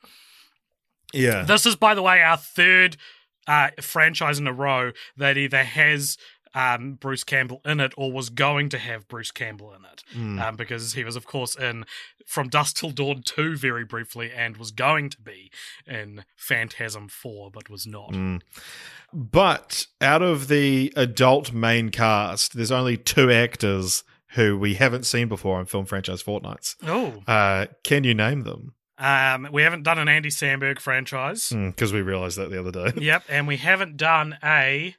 Yeah. This is, by the way, our third uh, franchise in a row that either has um, Bruce Campbell in it or was going to have Bruce Campbell in it. Mm. Um, because he was, of course, in From Dusk Till Dawn two very briefly and was going to be in Phantasm four, but was not. Mm. But out of the adult main cast, there's only two actors who we haven't seen before in film franchise fortnights. Oh. Uh, can you name them? Um, we haven't done an Andy Samberg franchise. Because we realized that the other day. Yep, and we haven't done a...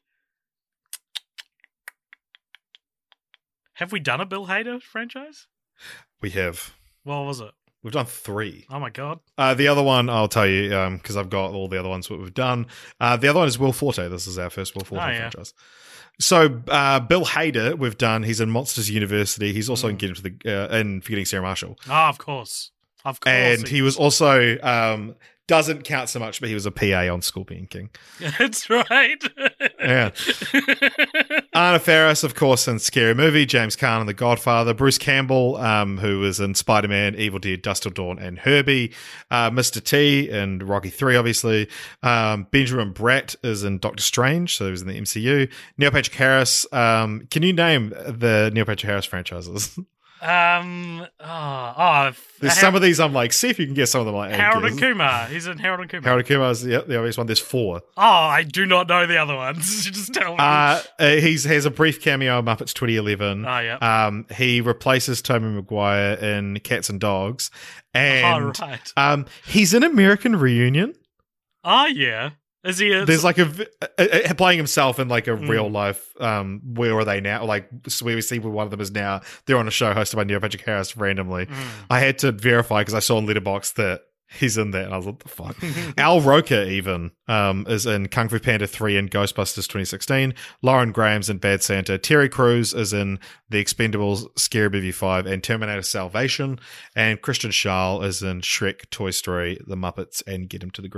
Have we done a Bill Hader franchise? We have. What was it? We've done three. Oh my god. Uh, the other one, I'll tell you, because I've got all the other ones that we've done. Uh, the other one is Will Forte. This is our first Will Forte Oh, yeah. franchise. So uh, Bill Hader, we've done. He's in Monsters University. He's also in Mm. Get Him to the uh, in Forgetting Sarah Marshall, Oh, of course. Of course. and he was also um, doesn't count so much, but he was a P A on Scorpion King. That's right. Yeah. Anna Faris, of course, in Scary Movie. James Caan in The Godfather. Bruce Campbell, um, who was in Spider-Man, Evil Dead, Dust Till Dawn, and Herbie. Uh, Mister T in Rocky three, obviously. Um, Benjamin Bratt is in Doctor Strange, so he was in the M C U. Neil Patrick Harris. Um, can you name the Neil Patrick Harris franchises? um. Oh. oh There's Har- some of these I'm like, see if you can get some of them. Like, Harold guess. and Kumar. He's in Harold and Kumar. Harold and Kumar is the, the obvious one. There's four. Oh, I do not know the other ones. Just tell me. Uh, uh, he's has a brief cameo in Muppets twenty eleven. Oh, yeah. Um, he replaces Tobey Maguire in Cats and Dogs, and oh, right. um, he's in American Reunion. Oh, yeah. Is he a... There's like a, v- uh, uh, playing himself in like a Mm. real life. Um, where are they now? Like so where we see where one of them is now. They're on a show hosted by Neil Patrick Harris randomly. Mm. I had to verify because I saw on Letterboxd that he's in there, and I was like, "What the fuck?" Al Roker even um, is in Kung Fu Panda three and Ghostbusters twenty sixteen. Lauren Graham's in Bad Santa. Terry Crews is in The Expendables, Scary Movie five, and Terminator Salvation. And Christian Schall is in Shrek, Toy Story, The Muppets, and Get Him to the Greek.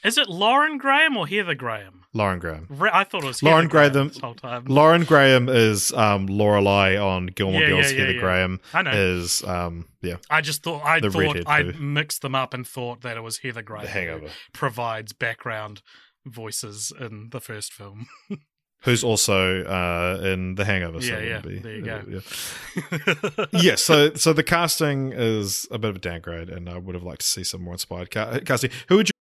Is it Lauren Graham or Heather Graham? Lauren Graham. Re- I thought it was Lauren Heather Graham Graham this whole time. Lauren Graham is um, Lorelai on Gilmore Yeah, Girls. yeah, yeah, Heather yeah. Graham I know. is um, yeah. I just thought I The thought redhead I too. mixed them up and thought that it was Heather Graham. The Hangover. Who provides background voices in the first film. Who's also uh, in The Hangover. So Yeah, it yeah, would be- there you uh, go. yeah. yeah, so so the casting is a bit of a downgrade, and I would have liked to see some more inspired ca- casting. Who would you?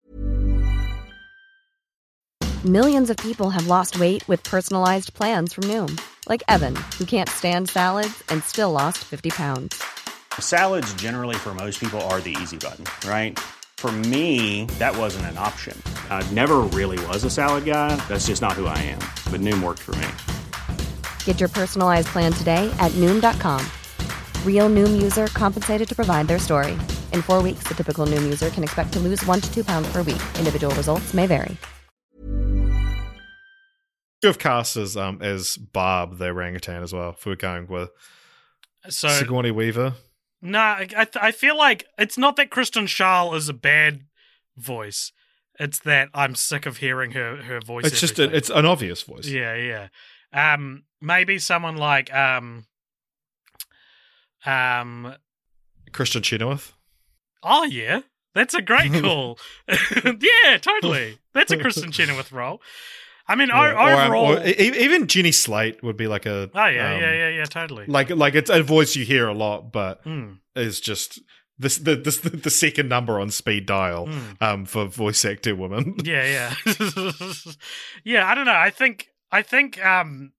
Millions of people have lost weight with personalized plans from Noom, like Evan, who can't stand salads and still lost fifty pounds. Salads generally for most people are the easy button, right? For me, that wasn't an option. I never really was a salad guy. That's just not who I am. But Noom worked for me. Get your personalized plan today at Noom dot com. Real Noom user compensated to provide their story. In four weeks, the typical Noom user can expect to lose one to two pounds per week. Individual results may vary. You have cast as um as Barb the orangutan as well. If we're going with So Sigourney Weaver. no, nah, I I I feel like it's not that Kristen Schaal is a bad voice. It's that I'm sick of hearing her her voice. It's just a, everything. it's an obvious voice. Yeah, yeah. Um, maybe someone like um, um. Christian Chenoweth. Oh yeah, that's a great call. Yeah, totally. That's a Kristen Chenoweth role. I mean, Yeah. o- Or, um, overall. or e- even Jenny Slate would be like a oh yeah, um, yeah, yeah, yeah, totally. like like it's a voice you hear a lot, but Mm, is just this the this the second number on speed dial mm. um for voice actor women. Yeah, yeah, yeah. I don't know. I think I think um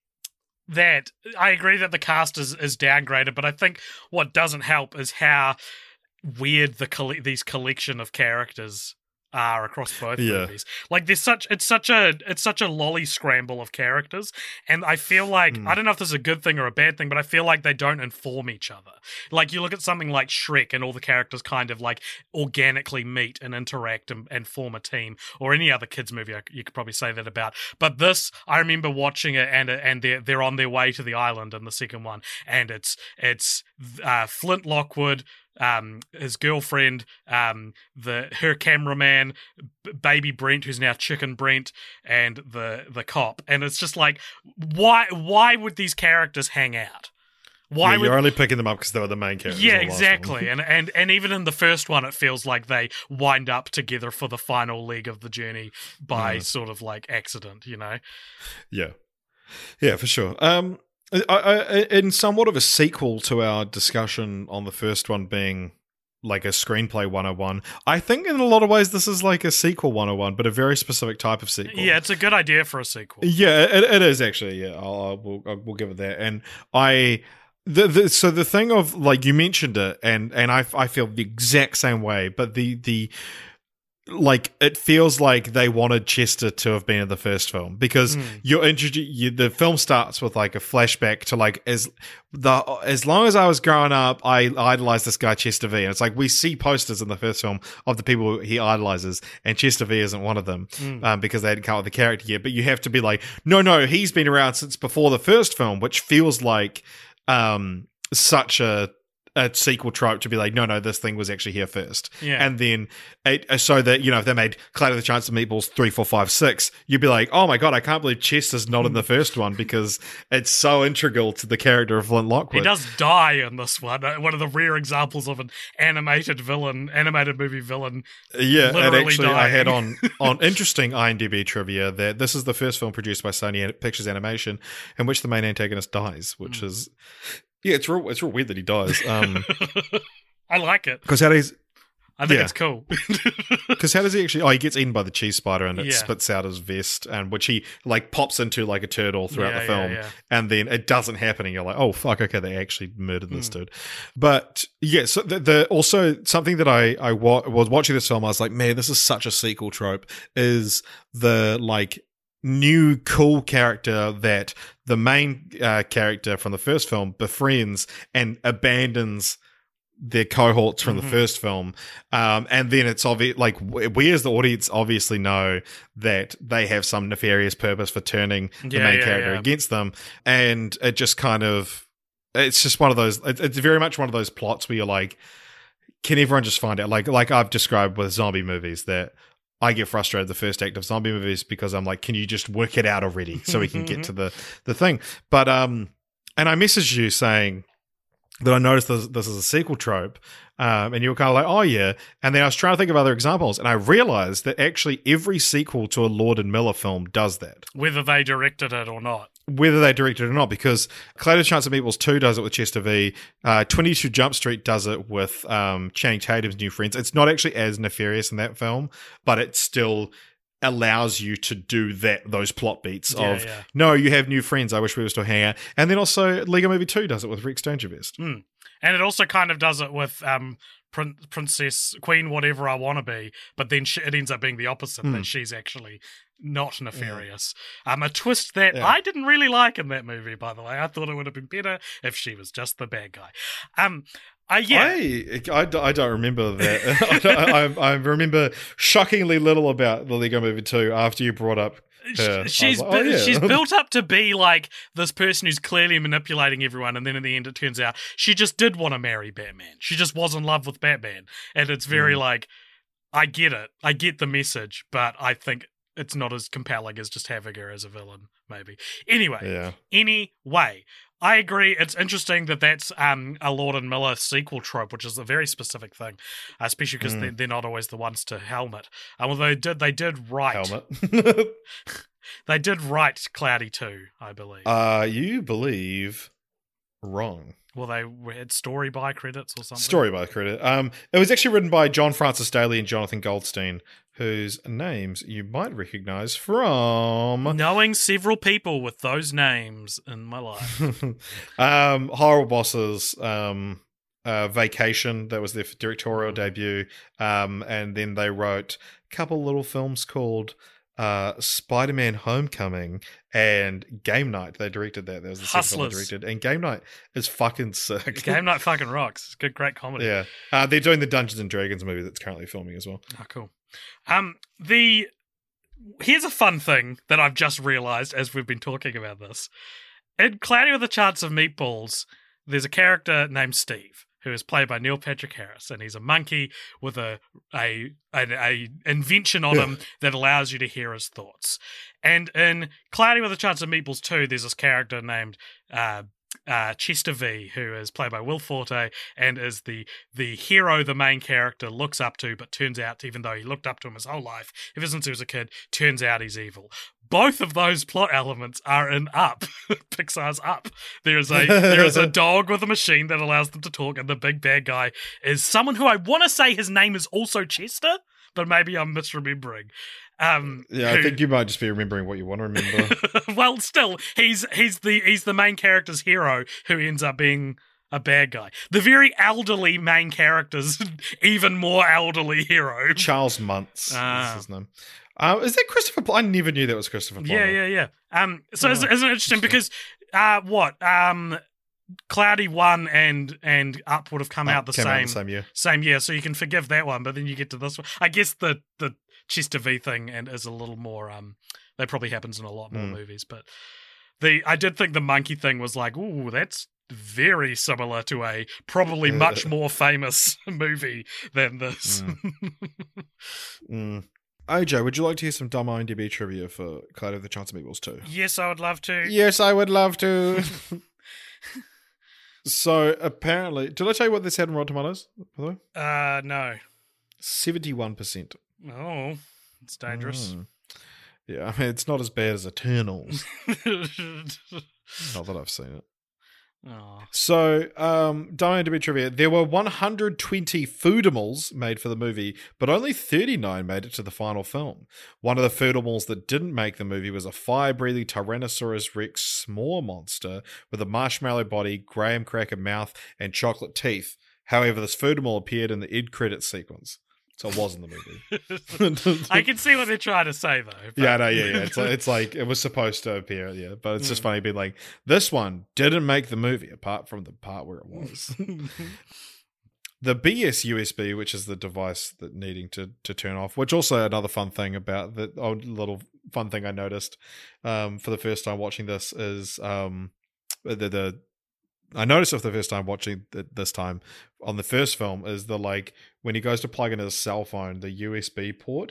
that I agree that the cast is is downgraded, but I think what doesn't help is how weird the coll- these collection of characters are across both Yeah. movies. Like there's such it's such a it's such a lolly scramble of characters, and I feel like Mm. I don't know if this is a good thing or a bad thing, but I feel like they don't inform each other. Like you look at something like Shrek, and all the characters kind of like organically meet and interact and, and form a team, or any other kids movie I, you could probably say that about. But this, I remember watching it, and and they're they're on their way to the island in the second one, and it's it's uh, Flint Lockwood, um, his girlfriend, um, the her cameraman, B- baby Brent, who's now Chicken Brent, and the the cop, and it's just like, why why would these characters hang out? Why Yeah, would you're only picking them up because they were the main characters. yeah, in the last one. exactly, and and and even in the first one, it feels like they wind up together for the final leg of the journey by Mm. sort of like accident, you know. Yeah, yeah, for sure. Um, I, I, in somewhat of a sequel to our discussion on the first one being like a screenplay one oh one, I think in a lot of ways this is like a sequel one oh one, but a very specific type of sequel. Yeah, it's a good idea for a sequel. Yeah, it, it is actually. Yeah, I'll, I'll we'll, I'll, we'll give it that. And I, the, the so the thing of like you mentioned it, and and I I feel the exact same way. But the the like it feels like they wanted Chester to have been in the first film because Mm. you're introduced. You, the film starts with like a flashback to like as the as long as I was growing up, I idolized this guy Chester V. And it's like we see posters in the first film of the people he idolizes, and Chester V isn't one of them Mm. um, because they hadn't come up with the character yet. But you have to be like, no, no, he's been around since before the first film, which feels like um, such a a sequel trope to be like, no, no, this thing was actually here first. Yeah. And then, it, so that, you know, if they made Cloud of the Chance of Meatballs three, four, five, six, you'd be like, oh my God, I can't believe Chester's not in the first one because it's so integral to the character of Flint Lockwood. He does die in this one. uh, One of the rare examples of an animated villain, animated movie villain. Yeah, and literally actually, I had dying. on on interesting IMDb trivia that this is the first film produced by Sony Pictures Animation in which the main antagonist dies, which Hmm. is yeah, it's real. It's real weird that he dies. Um, I like it. because how does I think Yeah. it's cool. because how does he actually? Oh, he gets eaten by the cheese spider and it Yeah. spits out his vest, and which he like pops into like a turtle throughout Yeah, the film, yeah, yeah. and then it doesn't happen, and you're like, oh fuck, okay, they actually murdered this Hmm. dude. But yeah, so the, the also something that I I wa- was watching this film, I was like, man, this is such a sequel trope. Is the like new cool character that the main uh, character from the first film befriends and abandons their cohorts from Mhm. the first film, um, and then it's obvious. Like we as the audience obviously know that they have some nefarious purpose for turning the Yeah, main yeah, character yeah. against them, and it just kind of it's just one of those. It, it's very much one of those plots where you're like, can everyone just find out? Like like I've described with zombie movies that I get frustrated the first act of zombie movies because I'm like, can you just work it out already so we can get to the, the thing? But, um, and I messaged you saying that I noticed this, this is a sequel trope, um, and you were kind of like, oh yeah. And then I was trying to think of other examples, and I realized that actually every sequel to a Lord and Miller film does that. Whether they directed it or not. Whether they directed it or not, because Cloud Chance of Meatballs two does it with Chester V. Uh, twenty-two Jump Street does it with um, Channing Tatum's new friends. It's not actually as nefarious in that film, but it still allows you to do that those plot beats Yeah, of, yeah. no, you have new friends, I wish we were still hanging out. And then also Lego Movie two does it with Rex Dangervest. Mm. And it also kind of does it with um, Prin- Princess, Queen, whatever I want to be, but then she, it ends up being the opposite, Mm. that she's actually not nefarious. Um, a twist that Yeah. I didn't really like in that movie, by the way. I thought it would have been better if she was just the bad guy. Um, uh, yeah. I, I, I don't remember that. I, don't- I, I remember shockingly little about the Lego Movie two after you brought up her. She's I was like, bu- oh, yeah. she's built up to be like this person who's clearly manipulating everyone, and then in the end it turns out she just did want to marry Batman. She just was in love with Batman, and it's very Mm. like, I get it, I get the message, but I think it's not as compelling as just having her as a villain, maybe. Anyway, Yeah. anyway, I agree. It's interesting that that's um, a Lord and Miller sequel trope, which is a very specific thing, uh, especially because Mm. they're, they're not always the ones to helmet. Um, although they did, they did write Helmet. they did write Cloudy too, I believe. uh, you believe wrong. well, they had story by credits or something. Story by credit. Um, it was actually written by John Francis Daly and Jonathan Goldstein, whose names you might recognize from Knowing several people with those names in my life. um, Horrible Bosses, um, uh, Vacation. That was their directorial debut. Um, and then they wrote a couple little films called uh, Spider-Man Homecoming and Game Night. They directed that. That was the second film they Hustlers. directed. And Game Night is fucking sick. Game Night fucking rocks. It's good, great comedy. Yeah. Uh, they're doing the Dungeons and Dragons movie that's currently filming as well. Oh, cool. Um, the here's a fun thing that I've just realized as we've been talking about this. In Cloudy with a Chance of Meatballs, there's a character named Steve who is played by Neil Patrick Harris, and he's a monkey with a a a, a invention on him that allows you to hear his thoughts. And in Cloudy with a Chance of Meatballs two, there's this character named uh, uh, Chester V, who is played by Will Forte and is the the hero the main character looks up to, but turns out, even though he looked up to him his whole life, ever since he was a kid, turns out he's evil. Both of those plot elements are in Up, Pixar's Up. There is a there is a dog with a machine that allows them to talk, and the big bad guy is someone who I want to say his name is also Chester, but maybe I'm misremembering. Um, Yeah, I who- think you might just be remembering what you want to remember. well, still, he's he's the he's the main character's hero who ends up being a bad guy. The very elderly main character's even more elderly hero. Charles Muntz Ah. is his name. Uh, is that Christopher Pl- I never knew that was Christopher Plummer. Yeah, yeah, yeah. Um, so Oh, isn't, isn't it interesting because uh, what um, Cloudy one and and Up would have come Uh, out the came same out the same year. same year, so you can forgive that one. But then you get to this one. I guess the the Chester V thing and is a little more. Um, that probably happens in a lot more Mm. movies, but the I did think the monkey thing was like, ooh, that's very similar to a probably much more famous movie than this. Mm. O J, would you like to hear some dumb IMDb trivia for Cloud of the Chance of Meatballs two? Yes, I would love to. Yes, I would love to. So apparently, did I tell you what this had in Rotten Tomatoes? By the way, Uh, no. seventy-one percent. Oh, it's dangerous. Mm. Yeah, I mean it's not as bad as Eternals. Not that I've seen it. Oh. So, um, Dumb IMDb trivia. There were one hundred twenty Foodimals made for the movie, but only thirty-nine made it to the final film. One of the Foodimals that didn't make the movie was a fire-breathing Tyrannosaurus Rex s'more monster with a marshmallow body, graham cracker mouth, and chocolate teeth. However, this Foodimal appeared in the end credits sequence, so it was in the movie. I can see what they're trying to say, though. but- Yeah, no, yeah, yeah. It's like, it's like it was supposed to appear, yeah. But it's just funny being like, this one didn't make the movie, apart from the part where it was. The B S U S B, which is the device that needing to to turn off, which also another fun thing about the oh, little fun thing I noticed um, for the first time watching this is um, the the. I noticed it for the first time watching it this time on the first film is the like when he goes to plug in his cell phone, the U S B port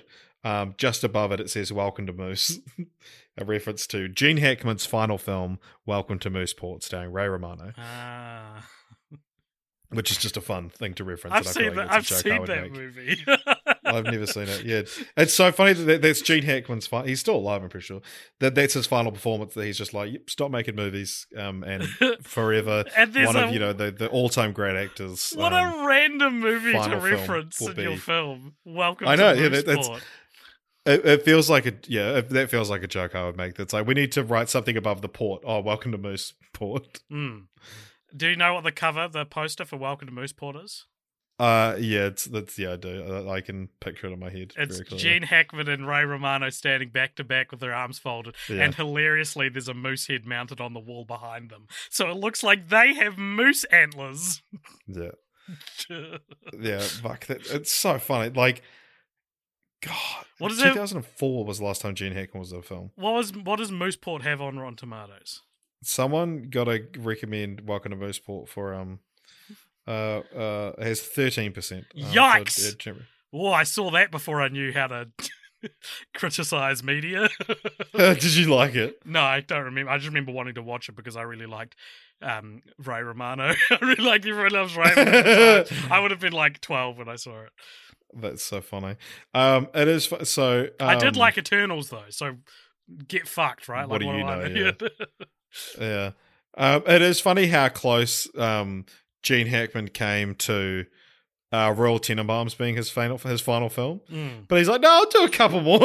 Um, just above it, it says "Welcome to Moose," a reference to Gene Hackman's final film, "Welcome to Mooseport," starring Ray Romano. Ah. Which is just a fun thing to reference. I've and I seen feel that. like I've it's a joke I seen would that make. movie. I've never seen it. Yeah, it's so funny that that's Gene Hackman's. Fi- he's still alive, I'm pretty sure. That that's his final performance. That he's just like, yep, stop making movies, um, and forever And there's one of a- you know the, the all time great actors. What um, a random movie to final film reference will in your be- film. Welcome I know, to yeah, that- that's- Mooseport. It, it feels like a yeah. It, that feels like a joke I would make. That's like we need to write something above the port. Oh, welcome to Mooseport. Mm. Do you know what the cover, the poster for Welcome to Mooseport is? Uh, yeah, it's that's yeah. I do. I, I can picture it in my head. It's very clearly. Gene Hackman and Ray Romano standing back to back with their arms folded, Yeah. and hilariously, there's a moose head mounted on the wall behind them. So it looks like they have moose antlers. Yeah. Yeah, fuck that. It's so funny. Like, God, What is it? two thousand four was the last time Gene Hackman was in a film. What was what does Mooseport have on Rotten Tomatoes? Someone got to recommend Welcome to Mooseport for um, uh, uh, it has thirteen percent. Um, Yikes! Oh, I saw that before I knew how to criticize media. Did you like it? No, I don't remember. I just remember wanting to watch it because I really liked um, Ray Romano. I really like Everyone Loves Raymond. I would have been like twelve when I saw it. That's so funny. Um, it is fu- so. Um, I did like Eternals though, so get fucked, right? What Like, do you I- know, Yeah, um, it is funny how close um, Gene Hackman came to uh, Royal Tenenbaums being his final his final film, Mm. but he's like, no, I'll do a couple more.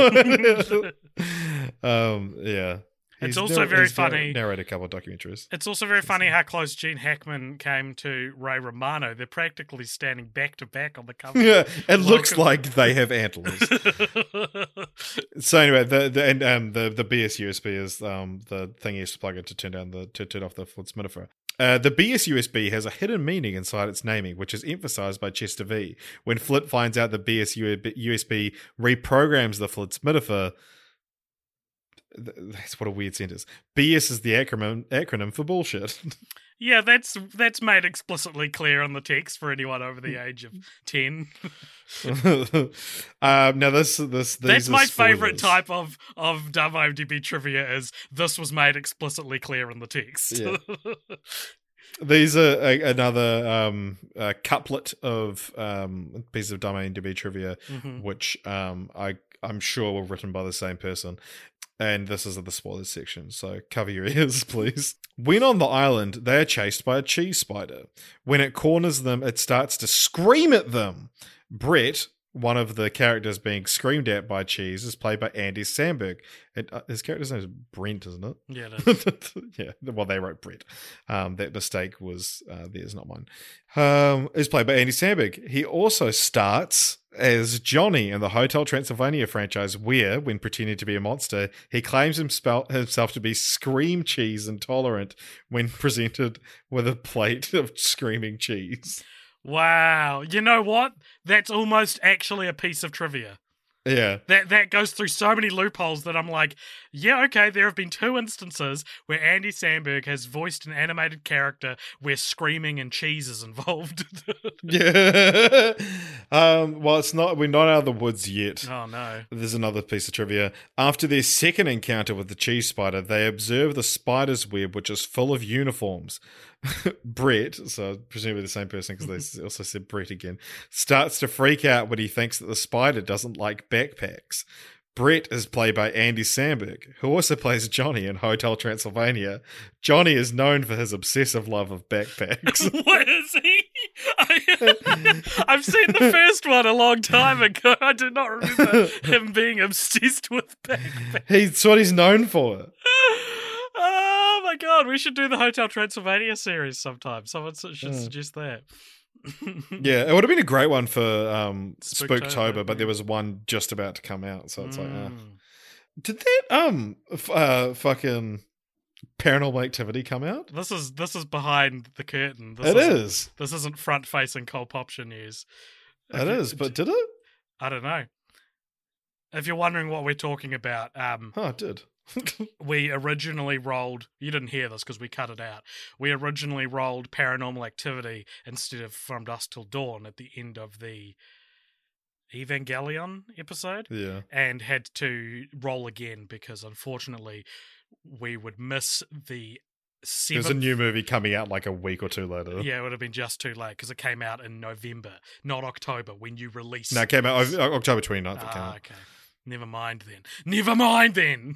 um, yeah, It's He's also narr- very he's narr- funny- Narrated a couple of documentaries. It's also very funny how close Gene Hackman came to Ray Romano. They're practically standing back to back on the cover. Yeah, it looks Welcome- like they have antlers. So anyway, the the and um the the B S U S B is um the thing you used to plug in to turn down the to turn off the Flint Smittifer. Uh, the B S U S B has a hidden meaning inside its naming, which is emphasized by Chester V. When Flint finds out the B S U S B reprograms the Flint Smittifer, that's what a weird sentence. B S is the acronym acronym for bullshit. Yeah, that's that's made explicitly clear on the text for anyone over the age of ten. um, now this this these That's are my favourite spoilers. type of of dumb IMDb trivia is this was made explicitly clear in the text. Yeah. These are a, another um, a couplet of um, pieces of dumb IMDb trivia, Mhm. which um, I I'm sure were written by the same person. And this is the spoilers section, so cover your ears, please. When on the island, they are chased by a cheese spider. When it corners them, it starts to scream at them. Brett, one of the characters being screamed at by Cheese, is played by Andy Samberg. And, uh, his character's name is Brent, isn't it? Yeah, it is. Yeah, well, they wrote Brett. Um, that mistake was uh, theirs, not mine. Um, is played by Andy Samberg. He also starts as Johnny in the Hotel Transylvania franchise, where, when pretending to be a monster, he claims himself himself to be scream cheese intolerant when presented with a plate of screaming cheese. Wow. You know what? That's almost actually a piece of trivia. Yeah. That that goes through so many loopholes that I'm like, yeah, okay, there have been two instances where Andy Samberg has voiced an animated character where screaming and cheese is involved. Yeah. um, well, it's not. We're not out of the woods yet. Oh, no. There's another piece of trivia. After their second encounter with the cheese spider, they observe the spider's web, which is full of uniforms. Brett, so presumably the same person because they also said Brett again, starts to freak out when he thinks that the spider doesn't like backpacks. Brett is played by Andy Samberg, who also plays Johnny in Hotel Transylvania. Johnny is known for his obsessive love of backpacks. What is he? I, I've seen the first one a long time ago. I do not remember him being obsessed with backpacks. He's what he's known for. Oh my god, we should do the Hotel Transylvania series sometime. Someone should Mm. suggest that. Yeah, it would have been a great one for um, Spooktober, Spooktober, but yeah. there was one just about to come out, so it's like, uh. Mm. Did that um f- uh fucking Paranormal Activity come out? This is this is behind the curtain. This It isn't- is. This isn't front facing Cole Popture news. If It you- is, but did it? I don't know. If you're wondering what we're talking about, um, Oh, it did. we originally rolled. You didn't hear this because we cut it out. We originally rolled Paranormal Activity instead of From Dusk Till Dawn at the end of the Evangelion episode, Yeah. and had to roll again because unfortunately we would miss the seventh. There's a new movie coming out like a week or two later. Yeah, it would have been just too late because it came out in November, not October, when you release. No, it came out o- October twenty-ninth. It came Ah, out. okay. Never mind then. Never mind then.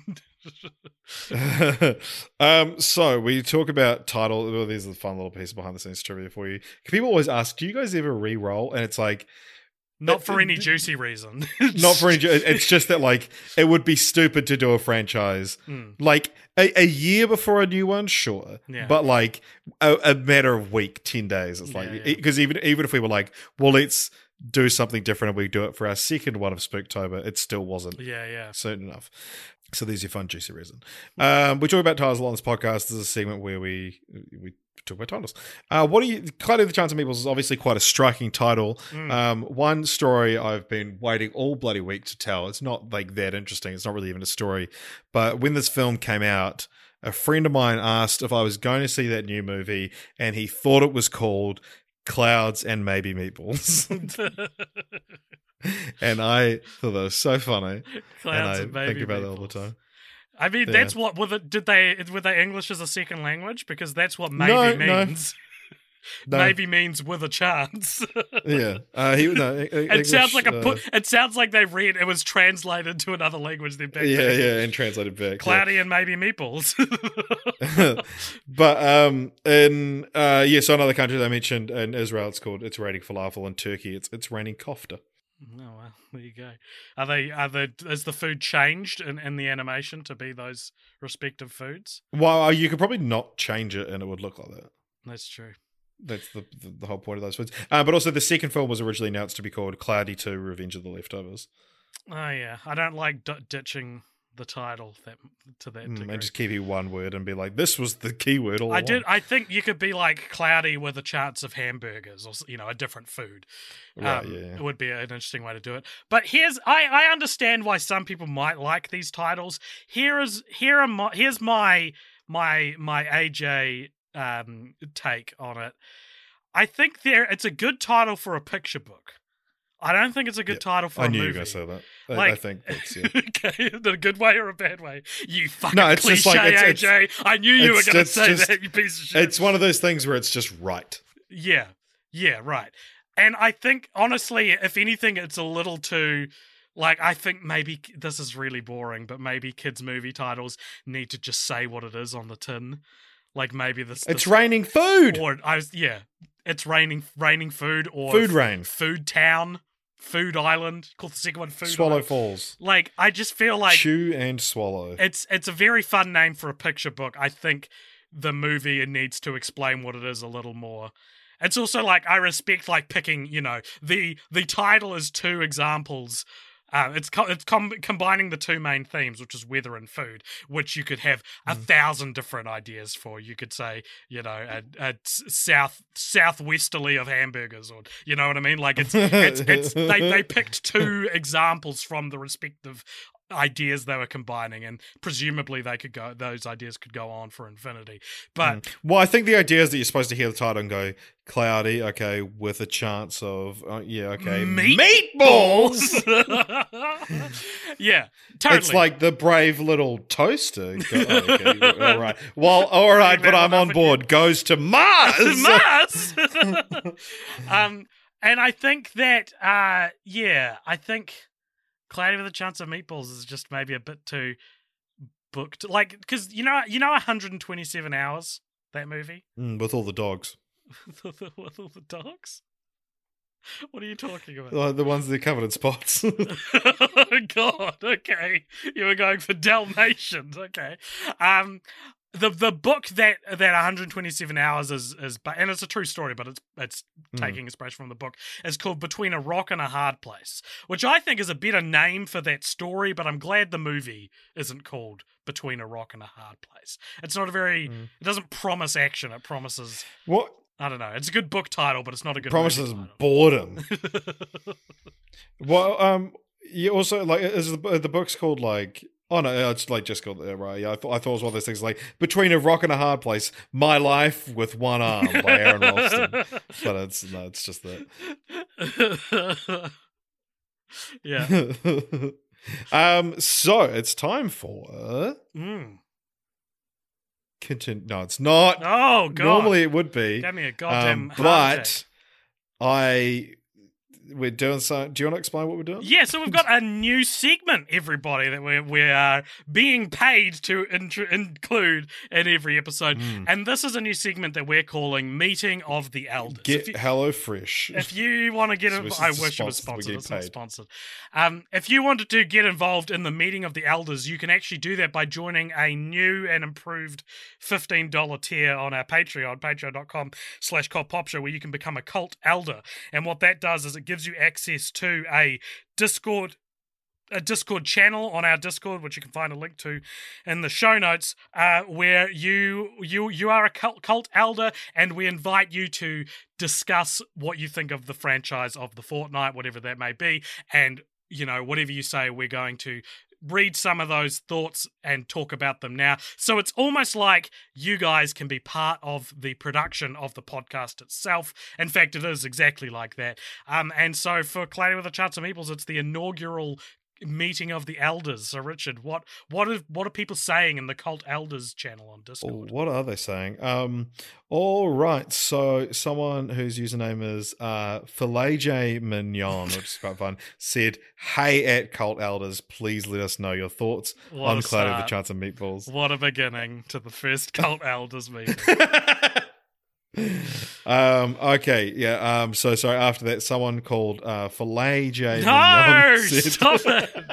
um, so we talk about title. Well, these are the fun little pieces behind the scenes trivia for you. People always ask, "Do you guys ever re-roll?" And it's like, Not for Uh, any d- juicy reason. not for any. It's just that like it would be stupid to do a franchise Mm. like a, a year before a new one, sure, Yeah. but like a, a matter of week, ten days. It's Yeah, like yeah. because even even if we were like, well, let's do something different and we do it for our second one of Spooktober, it still wasn't Yeah, yeah. certain enough. So there's your fun, juicy reason. Um, we talk about titles a lot on this podcast. This is a segment where we we talk about titles. Uh, what do you? Cloudy with a Chance of Meatballs is obviously quite a striking title. Mm. Um, one story I've been waiting all bloody week to tell. It's not like that interesting. It's not really even a story. But when this film came out, a friend of mine asked if I was going to see that new movie, and he thought it was called Clouds and Maybe Meatballs. And I thought that was so funny. Clouds and and I baby think about that all the meatballs. time. I mean, Yeah. that's what. Were, did they? Were they English as a second language? Because that's what maybe No, no. means. No. Maybe means with a chance. Yeah, uh, he no. It It sounds like a. pu- It sounds like they read. It was translated to another language. Then back yeah, to yeah, and translated back. Cloudy and maybe meatballs. Yeah. But um, in uh, yeah, so another country they mentioned in Israel, it's called it's raining falafel. In Turkey, it's it's raining kofta. Oh well, there you go. Are they? Are the? Is the food changed in, in the animation to be those respective foods? Well, you could probably not change it, and it would look like that. That's true. That's the the, the whole point of those foods. Uh, but also, the second film was originally announced to be called Cloudy two: Revenge of the Leftovers. Oh yeah, I don't like d- ditching the title that to that Mm, degree. and just keep you one word and be like, this was the key word all I along. did. I think you could be like cloudy with a chance of hamburgers, or you know, a different food. Right, Um, yeah. It would be an interesting way to do it. But here's, I, I understand why some people might like these titles. Here is, here are my, here's my, my, my A J um, take on it. I think there, it's a good title for a picture book. I don't think it's a good Yeah, title for I a knew movie. you were going to say that. I, Like- I think that's, yeah. Okay, in a good way or a bad way? You fucking No, it's cliche, just like- it's- A J. I knew you were it's- going to it's say just- that, you piece of shit. It's one of those things where it's just right. Yeah, yeah, right. And I think, honestly, if anything, it's a little too... Like, I think maybe this is really boring, but maybe kids' movie titles need to just say what it is on the tin. Like, maybe this... It's this raining food. Or, I was, yeah, it's raining raining food, or... Food rain. Food Town, Food Island, called the second one Food Swallow Island. Falls. Like, I just feel like... Chew and swallow. It's it's a very fun name for a picture book. I think the movie needs to explain what it is a little more. It's also like I respect like picking, you know, the the title is two examples. Uh, it's co- it's com- combining the two main themes, which is weather and food, which you could have a thousand different ideas for. You could say, you know, a, a south southwesterly of hamburgers, or you know what I mean. Like it's it's, it's they they picked two examples from the respective ideas they were combining, and presumably they could go those ideas could go on for infinity. But Well, I think the idea is that you're supposed to hear the title and go, cloudy, okay, with a chance of, uh, yeah, okay, meatballs! yeah, totally. It's like the brave little toaster. Go- oh, okay, all right. Well, all right, but I'm on board. Goes to Mars! Mars. um, and I think that, uh, yeah, I think Cloudy with a Chance of Meatballs is just maybe a bit too booked. Like, because, you know, you know one hundred twenty-seven hours, that movie? Mm, with all the dogs. With all the dogs? What are you talking about? Uh, the ones that are covered in spots. Oh, God, okay. You were going for Dalmatians, okay. Um, the the book that that one hundred twenty-seven hours is is, and it's a true story, but it's it's taking inspiration from the book. Is called Between a Rock and a Hard Place, which I think is a better name for that story. But I'm glad the movie isn't called Between a Rock and a Hard Place. It's not a very. It doesn't promise action. It promises. What? I don't know. It's a good book title, but it's not a good Promises movie title. boredom. Well, um, you also, like, is the, the book's called, like, oh no, it's like just called uh, right. Yeah, I thought I thought it was one of those things like Between a Rock and a Hard Place, My Life with One Arm by Aaron Ralston. But it's no, it's just that. Yeah. um. So it's time for Mm. continue. No, it's not. Oh, God. Normally it would be. Gave me a goddamn um, heart but attack. I. We're doing so. Do you want to explain what we're doing? Yeah, so we've got a new segment, everybody, that we're, we are being paid to intro- include in every episode. Mm. And this is a new segment that we're calling Meeting of the Elders. Get If you- Hello Fresh. If you want to get So involved, it's I just wish it was sponsored, we sponsored. get It's not paid. sponsored. Um, if you wanted to get involved in the Meeting of the Elders, you can actually do that by joining a new and improved fifteen dollars tier on our Patreon, patreon.com slash cult pop show, where you can become a cult elder. And what that does is it gives you access to a Discord a Discord channel on our Discord, which you can find a link to in the show notes, uh, where you you you are a cult, cult elder, and we invite you to discuss what you think of the franchise of The Fortnight, whatever that may be, and you know whatever you say, we're going to read some of those thoughts and talk about them now. So it's almost like you guys can be part of the production of the podcast itself. In fact, it is exactly like that. Um, and so for Cloudy with a Chance of Meeples, it's the inaugural Meeting of the Elders. So Richard, what what are what are people saying in the Cult Elders channel on Oh, Discord? what are they saying? Um, all right. So someone whose username is uh, Filet Mignon, which is quite fun, said, "Hey, at Cult Elders, please let us know your thoughts What on a Cloudy with a start. Chance of Meatballs." What a beginning to the first Cult Elders meeting. um. Okay. Yeah. Um. So sorry. After that, someone called uh, Filet J. No, Mignon said, stop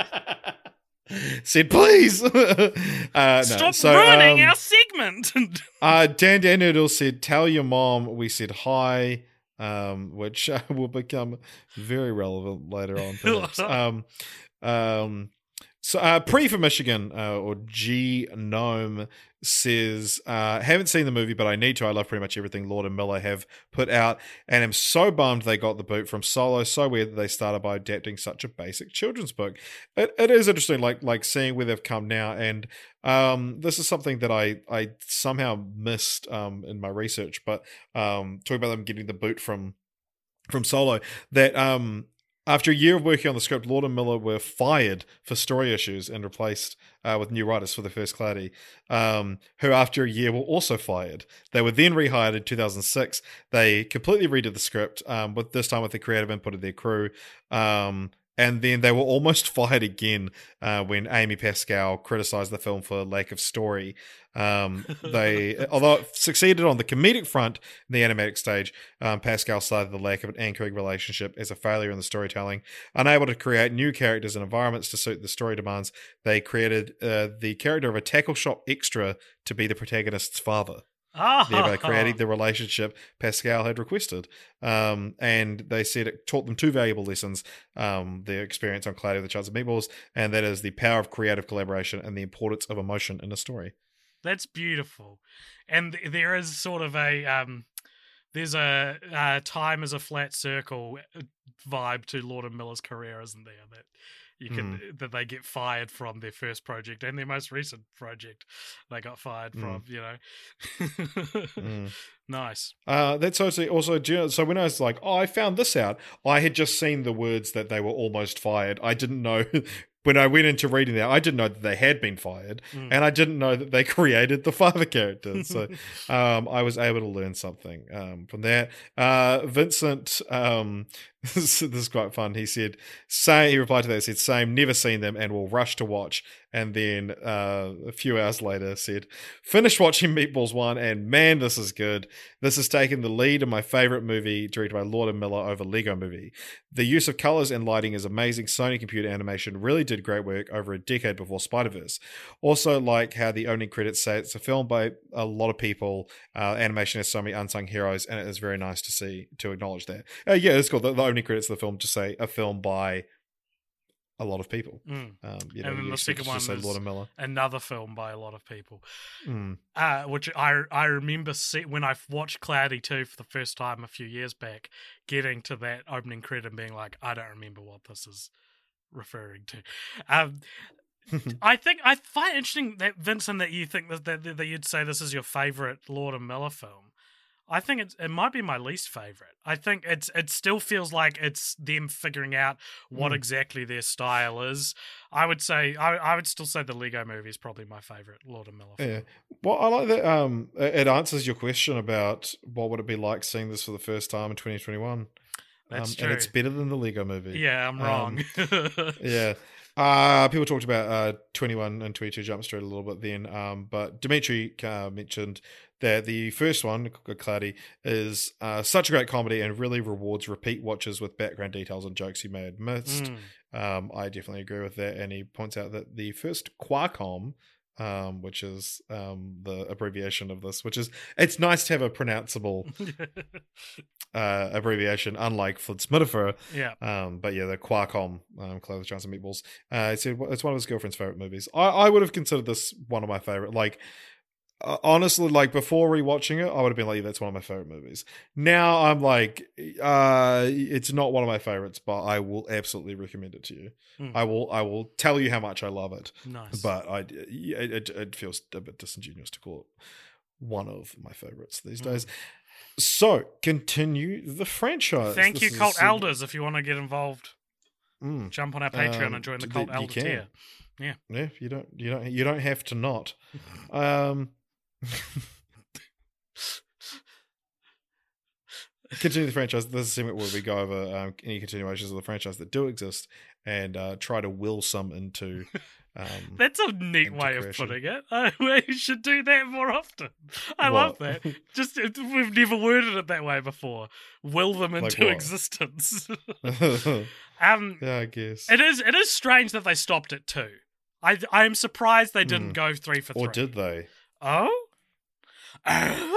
it. said, "Please." uh, no. Stop so, ruining um, our segment. Uh, Dan Dan Noodle said, "Tell your mom we said hi," um, which uh, will become very relevant later on, perhaps. um, um, so uh, Pre for Michigan, uh, or G Gnome, says, uh, "Haven't seen the movie, but I need to. I love pretty much everything Lord and Miller have put out, and am so bummed they got the boot from Solo. So weird that they started by adapting such a basic children's book. It, it is interesting, like like seeing where they've come now, and um, this is something that I I somehow missed um in my research. But um, talking about them getting the boot from from Solo, that um." After a year of working on the script, Lord and Miller were fired for story issues and replaced uh, with new writers for the first Cloudy, um, who after a year were also fired. They were then rehired in two thousand six. They completely redid the script, um, with this time with the creative input of their crew. Um, and then they were almost fired again uh, when Amy Pascal criticized the film for lack of story. Um, they, although it succeeded on the comedic front in the animatic stage, um, Pascal cited the lack of an anchoring relationship as a failure in the storytelling. Unable to create new characters and environments to suit the story demands, they created uh, the character of a tackle shop extra to be the protagonist's father, thereby creating the relationship Pascal had requested. Um, and they said it taught them two valuable lessons, um, their experience on Cloudy with a Chance of Meatballs, and that is the power of creative collaboration and the importance of emotion in a story. That's beautiful. And th- there is sort of a um there's a uh, time as a flat circle vibe to Lord and Miller's career, isn't there? That you can mm. that they get fired from their first project and their most recent project they got fired mm. from, you know. mm. Nice. Uh, that's also also so when I was like, oh, I found this out, I had just seen the words that they were almost fired. I didn't know. When I went into reading that, I didn't know that they had been fired, mm. and I didn't know that they created the father characters. So um, I was able to learn something um, from that. Uh, Vincent, um, this, this is quite fun. He said, "Same." He replied to that. He said, "Same. Never seen them, and will rush to watch." And then uh, a few hours later, said, "Finished watching Meatballs One, and man, this is good. This has taken the lead in my favorite movie, directed by Lord and Miller, over Lego Movie. The use of colors and lighting is amazing. Sony computer animation really did great work over a decade before Spider-Verse. Also, like how the opening credits say it's a film by a lot of people. Uh, animation has so many unsung heroes, and it is very nice to see to acknowledge that. Uh, yeah, it's cool. The, the opening credits of the film just say a film by a lot of people. Mm. Um, you know, and then the second one is Lord and Miller. Another film by a lot of people. Mm. Uh, which I I remember see, when I watched Cloudy two for the first time a few years back, getting to that opening credit and being like, I don't remember what this is referring to. Um, I think I find it interesting that Vincent that you think that, that that you'd say this is your favorite Lord and Miller film. I think it's, it might be my least favorite. I think it's it still feels like it's them figuring out what mm. exactly their style is. I would say I, I would still say the Lego Movie is probably my favorite Lord and Miller film. Yeah, well, I like that. Um, it answers your question about what would it be like seeing this for the first time in twenty twenty-one. That's um, true, and it's better than the Lego Movie. Yeah, I'm wrong. Um, yeah. Uh, people talked about uh, twenty-one and twenty-two Jump Street a little bit then, um, but Dimitri uh, mentioned that the first one, Cloudy, is uh, such a great comedy and really rewards repeat watches with background details and jokes you may have missed. Mm. Um, I definitely agree with that, and he points out that the first Qualcomm, um, which is um, the abbreviation of this, which is, it's nice to have a pronounceable uh, abbreviation, unlike Flint Smithfer. Yeah. Um, but yeah, the Qualcomm, um, Cloud with Giants and Meatballs. Uh, it's, it's one of his girlfriend's favorite movies. I, I would have considered this one of my favorite. Like, uh, honestly, like before rewatching it, I would have been like, yeah, that's one of my favorite movies. Now I'm like, uh, it's not one of my favorites, but I will absolutely recommend it to you. Mm. I will, I will tell you how much I love it. Nice. But I, it, it feels a bit disingenuous to call it one of my favorites these mm. days. So, continue the franchise. Thank this you, Cult a, Elders, if you want to get involved. Mm, Jump on our Patreon um, and join the th- Cult Elder tier. Yeah. Yeah, you don't you don't you don't have to not. Um Continue the franchise. This is a segment where we go over um, any continuations of the franchise that do exist and uh, try to will some into Um, That's a neat way of putting it. Uh, we should do that more often. I What? love that. Just we've never worded it that way before. Will them Like into what? existence. um, yeah, I guess. it is. It is strange that they stopped at two. I I am surprised they didn't Mm. go three for three. Or did they? Oh. Uh?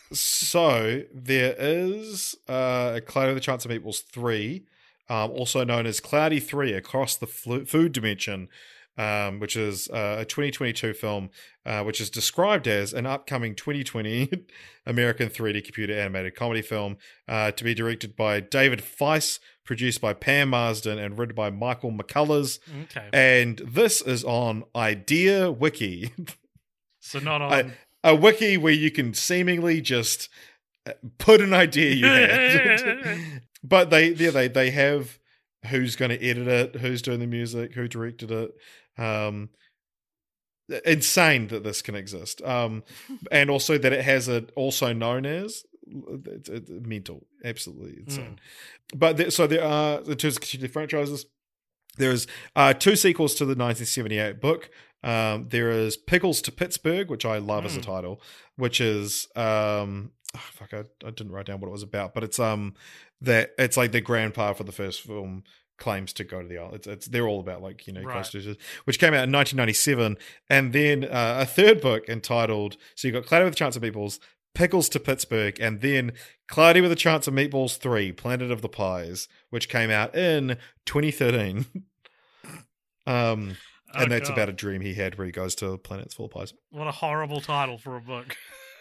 So there is uh, a Cloudy with a Chance of Meatballs three, um, also known as Cloudy three Across the Flu- Food Dimension, um, which is uh, a twenty twenty-two film, uh, which is described as an upcoming twenty twenty American three D computer animated comedy film uh, to be directed by David Feiss, produced by Pam Marsden, and written by Michael McCullers. Okay. And this is on Idea Wiki. So not on. I, A wiki where you can seemingly just put an idea you had. But they yeah, they they have who's going to edit it, who's doing the music, who directed it. Um, insane that this can exist. Um, and also that it has a also known as it's, it's mental, absolutely insane. Mm. But there, so there are in terms of continued franchises. There's uh, two sequels to the nineteen seventy-eight book. Um, there is Pickles to Pittsburgh, which I love mm. as a title, which is um, oh, fuck, I, I didn't write down what it was about, but it's um that it's like the grandpa for the first film claims to go to the island. It's, it's they're all about like you know right. constitutions, which came out in nineteen ninety-seven, and then uh, a third book entitled so you got Cloudy with a Chance of Meatballs, Pickles to Pittsburgh, and then Cloudy with a Chance of Meatballs three, Planet of the Pies, which came out in twenty thirteen. um, and oh, that's God. about a dream he had where he goes to planets full of pies. What a horrible title for a book.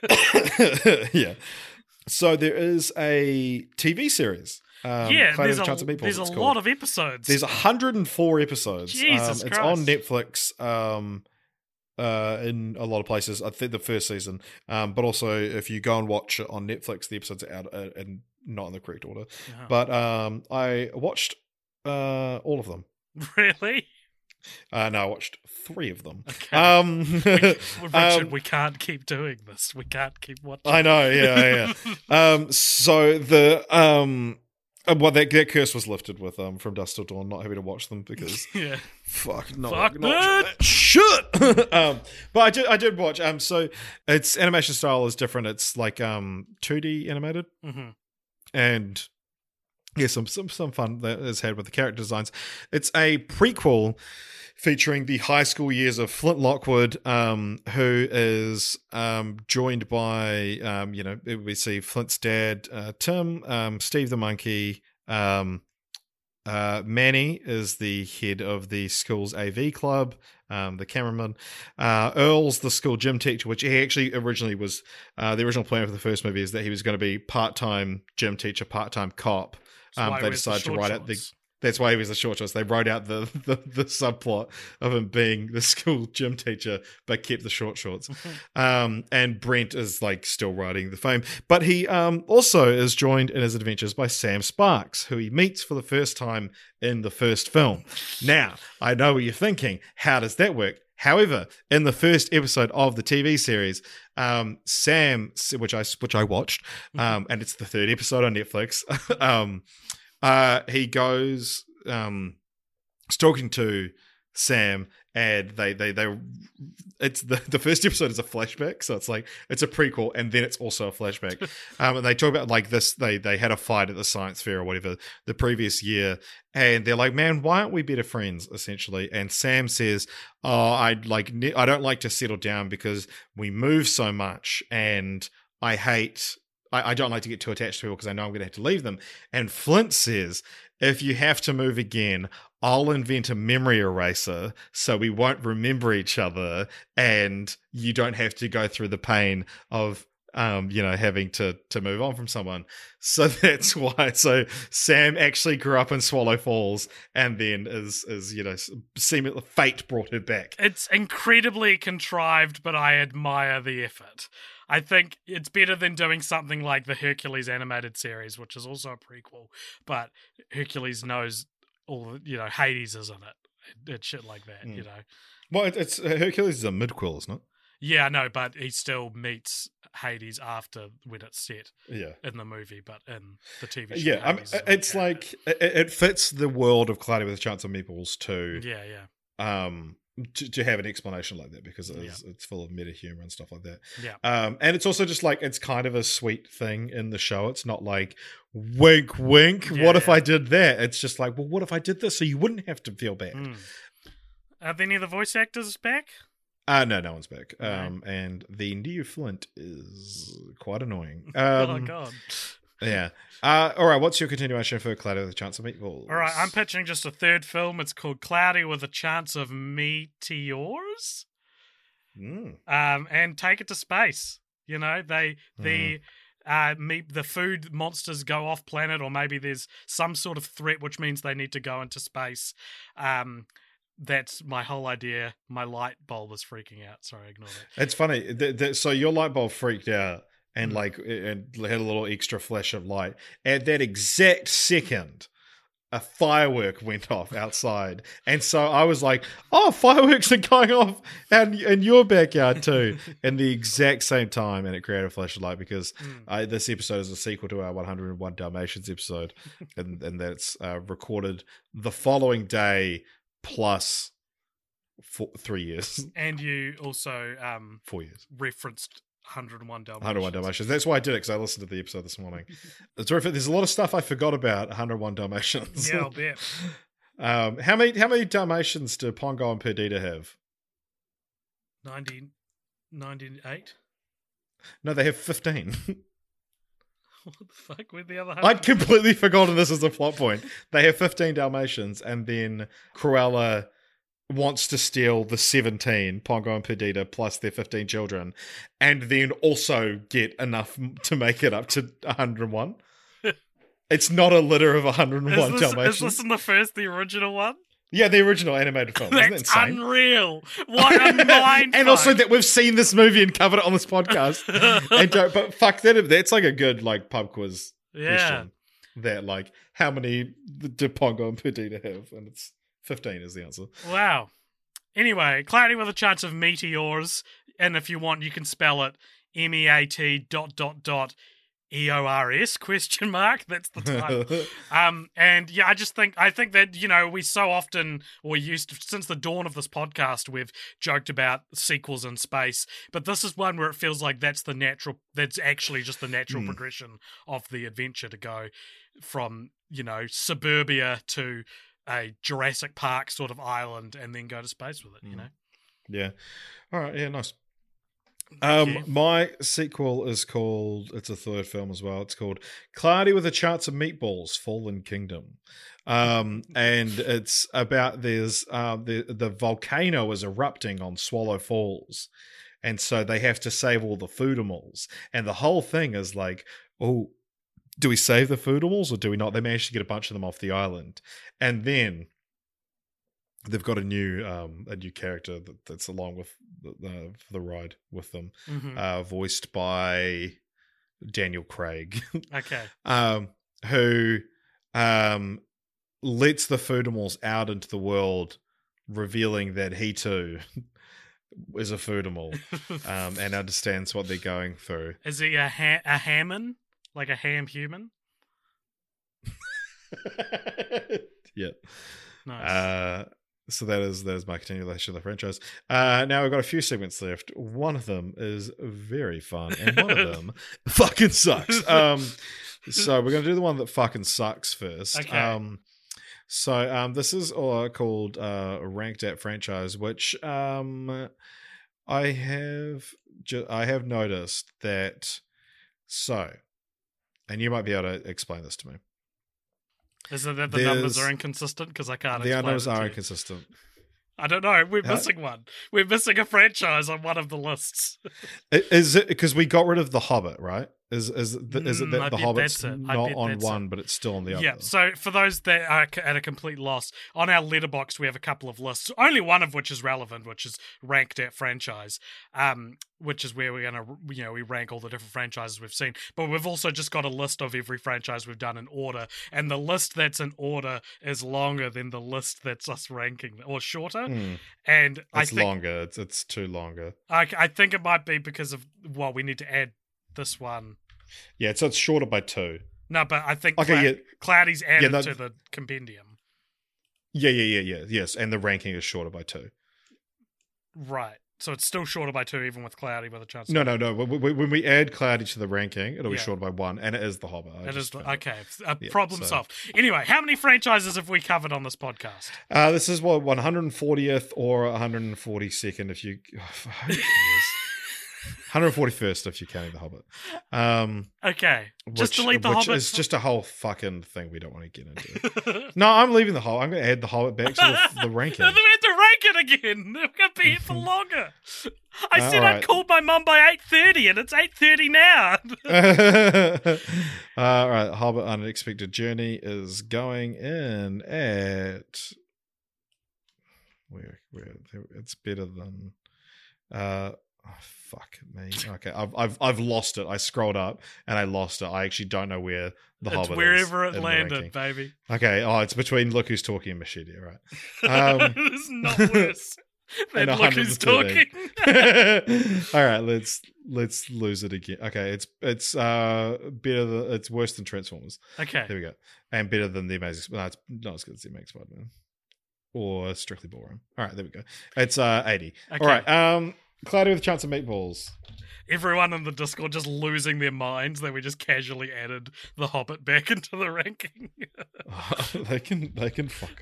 Yeah. So there is a T V series. Um, yeah, Cloudy there's with a, Chance of Meatballs, there's a it's lot called. of episodes. There's one hundred four episodes. Jesus um, it's on Christ. Netflix. Um, Uh, in a lot of places, I think the first season, um, but also if you go and watch it on Netflix, the episodes are out uh, and not in the correct order. Oh. But um, I watched uh, all of them. Really? Uh, no, I watched three of them. Okay. Um, Richard, um, we can't keep doing this. We can't keep watching. I know, yeah, yeah. um, so the um. Well, that, that curse was lifted with um From Dusk Till Dawn, not having to watch them because yeah, fuck, not, Fuck not that. shit. um, but I did I did watch um so its animation style is different. It's like um two D animated, mm-hmm. and yeah, some some some fun that is had with the character designs. It's a prequel featuring the high school years of Flint Lockwood, um, who is um, joined by, um, you know, we see Flint's dad, uh, Tim, um, Steve the monkey, um, uh, Manny is the head of the school's A V club, um, the cameraman. Uh, Earl's the school gym teacher, which he actually originally was, uh, the original plan for the first movie is that he was going to be part-time gym teacher, part-time cop. That's Um, why they he wears the decided to short write out the... shorts. That's why he was the short shorts. They wrote out the, the, the subplot of him being the school gym teacher, but kept the short shorts. um, and Brent is like still riding the fame. But he um, also is joined in his adventures by Sam Sparks, who he meets for the first time in the first film. Now, I know what you're thinking. How does that work? However, in the first episode of the T V series, um, Sam, which I which I watched, um, and it's the third episode on Netflix, um, uh, he goes um, talking to Sam, and they they they it's the the first episode is a flashback, so it's like it's a prequel, and then it's also a flashback. um, and they talk about like this. They they had a fight at the science fair or whatever the previous year, and they're like, "Man, why aren't we better friends?" Essentially, and Sam says, "Oh, I like I don't like to settle down because we move so much, and I hate." I, I don't like to get too attached to people because I know I'm going to have to leave them. And Flint says, if you have to move again, I'll invent a memory eraser so we won't remember each other and you don't have to go through the pain of, um, you know, having to to move on from someone. So that's why. So Sam actually grew up in Swallow Falls and then is, is you know, seemingly fate brought her back. It's incredibly contrived, but I admire the effort. I think it's better than doing something like the Hercules animated series, which is also a prequel, but Hercules knows all, you know, Hades is in it. It's shit like that, mm. you know. Well, it, it's uh, Hercules is a midquel, isn't it? Yeah, no, but he still meets Hades after when it's set yeah. in the movie, but in the T V show. Yeah, I mean, it's like, it, it fits the world of Cloudy with a Chance of Meatballs too. Yeah, yeah. Um, To, to have an explanation like that because it is, yeah. it's full of meta humor and stuff like that. Yeah. Um, and it's also just like, it's kind of a sweet thing in the show. It's not like, wink, wink, yeah, what yeah. if I did that? It's just like, well, what if I did this so you wouldn't have to feel bad? Mm. Are any of the voice actors back? Uh, no, no one's back. No. Um, and the new Flint is quite annoying. Um, oh, God. Yeah. Uh, all right, what's your continuation for Cloudy with a Chance of Meatballs? All right, I'm pitching just a third film. It's called Cloudy with a Chance of Meteors. Mm. Um, and take it to space. You know, they the Mm. uh meet the food monsters go off planet, or maybe there's some sort of threat, which means they need to go into space. Um, that's my whole idea. My light bulb is freaking out. Sorry, ignore that. It's funny. Th- th- so your light bulb freaked out. And like, and had a little extra flash of light. At that exact second, a firework went off outside, and so I was like, "Oh, fireworks are going off out in your backyard too!" in the exact same time, and it created a flash of light because mm. I, this episode is a sequel to our one oh one Dalmatians episode, and and that's uh, recorded the following day plus four, three years, and you also um four years referenced one oh one Dalmatians. one oh one Dalmatians. That's why I did it, because I listened to the episode this morning. It's terrific. There's a lot of stuff I forgot about one oh one Dalmatians. Yeah, I'll bet. um, how many how many Dalmatians do Pongo and Perdita have? ninety, ninety-eight? No, they have fifteen. What the fuck with the other one? I'd completely forgotten this as a plot point. They have fifteen Dalmatians, and then Cruella wants to steal the seventeen, Pongo and Perdita, plus their fifteen children, and then also get enough to make it up to one hundred one. It's not a litter of one hundred one is this, Dalmatians. Is this in the first, the original one? Yeah, the original animated film. Isn't that That's insane? Unreal. What a mind And fuck. also that we've seen this movie and covered it on this podcast. and don't, but fuck that, that's like a good like pub quiz yeah. question. That like, how many do Pongo and Perdita have? And it's fifteen is the answer. Wow. Anyway, Cloudy with a Chance of Meteors, and if you want, you can spell it M E A T dot dot dot E O R S question mark. That's the title. um, and yeah, I just think I think that, you know, we so often, or used to, since the dawn of this podcast, we've joked about sequels in space, but this is one where it feels like that's the natural. That's actually just the natural mm. progression of the adventure to go from, you know, suburbia to a Jurassic Park sort of island and then go to space with it, you know? Yeah. All right. Yeah, nice. Um, my sequel is called, it's a third film as well. It's called Cloudy with a Chance of Meatballs, Fallen Kingdom. Um, and it's about there's, uh, the, the volcano is erupting on Swallow Falls. And so they have to save all the food animals. And the whole thing is like, oh, do we save the Foodles or do we not? They managed to get a bunch of them off the island, and then they've got a new um, a new character that, that's along with the, the, the ride with them, Mm-hmm. uh, voiced by Daniel Craig, Okay. um, who um, lets the Foodimals out into the world, revealing that he too is a Foodimal um, and understands what they're going through. Is he a ha- a hamman? Like a ham human? Yeah. Nice. Uh, so that is that is my continuation of the franchise. Uh, now we've got a few segments left. One of them is very fun, and one of them fucking sucks. Um, so we're gonna do the one that fucking sucks first. Okay. Um, so um, this is uh, called uh, Ranked at Franchise, which um, I have ju- I have noticed that. So, and you might be able to explain this to me. Is it that the numbers there's- are inconsistent? Because I can't The explain numbers it to are you. inconsistent. I don't know. We're Huh? missing one. We're missing a franchise on one of the lists. I- Is it because we got rid of the Hobbit, right? Is is the, is it Mm, that I the bet Hobbit's that's it. I not bet on that's one, it. but it's still on the other? Yeah, so for those that are c- at a complete loss, on our letterbox we have a couple of lists, only one of which is relevant, which is ranked at franchise, um, which is where we're going to, you know, we rank all the different franchises we've seen. But we've also just got a list of every franchise we've done in order, and the list that's in order is longer than the list that's us ranking, or shorter. Mm, And I it's think longer. It's it's too longer. I, I think it might be because of, well, we need to add this one. Yeah, so it's shorter by two. No, but I think Okay, Cla- yeah. Cloudy's added that- to the compendium. Yeah, yeah, yeah, yeah. Yes, and the ranking is shorter by two. Right. So it's still shorter by two, even with Cloudy with a chance. No, no, no. When we, when we add Cloudy to the ranking, it'll be Yeah. shorter by one, and it is the Hobbit. I It is just found it. okay. A Yeah, problem so- solved. Anyway, how many franchises have we covered on this podcast? Uh, this is what one hundred fortieth or one hundred forty-second if you. Oh, who cares? one hundred forty-first if you're counting the Hobbit. Um, Okay, just which, delete the which Hobbit. is just a whole fucking thing we don't want to get into. No, I'm leaving the Hobbit. I'm going to add the Hobbit back to the, the ranking. Then we have to rank it again. We're going to be here for longer. I Uh, said I'd alright. call my mum by eight thirty, and it's eight thirty now. uh, all right, Hobbit Unexpected Journey is going in at where where it's better than uh oh, fuck me. Okay, I've I've I've lost it. I scrolled up and I lost it. I actually don't know where the It's Hobbit wherever is it in the landed, ranking. baby. Okay, oh, it's between Look Who's Talking and Machete. All right. Um, it's not worse than and look who's one hundred talking. All right, let's let's lose it again. Okay, it's it's uh better than it's worse than Transformers. Okay. There we go. And better than the Amazing. No, it's not as good as the Amazing Spider-Man or Strictly Ballroom. All right, there we go. It's uh eighty. Okay. All right. Um, Cloudy with a Chance of Meatballs. Everyone in the Discord just losing their minds that we just casually added the Hobbit back into the ranking. they can they can fuck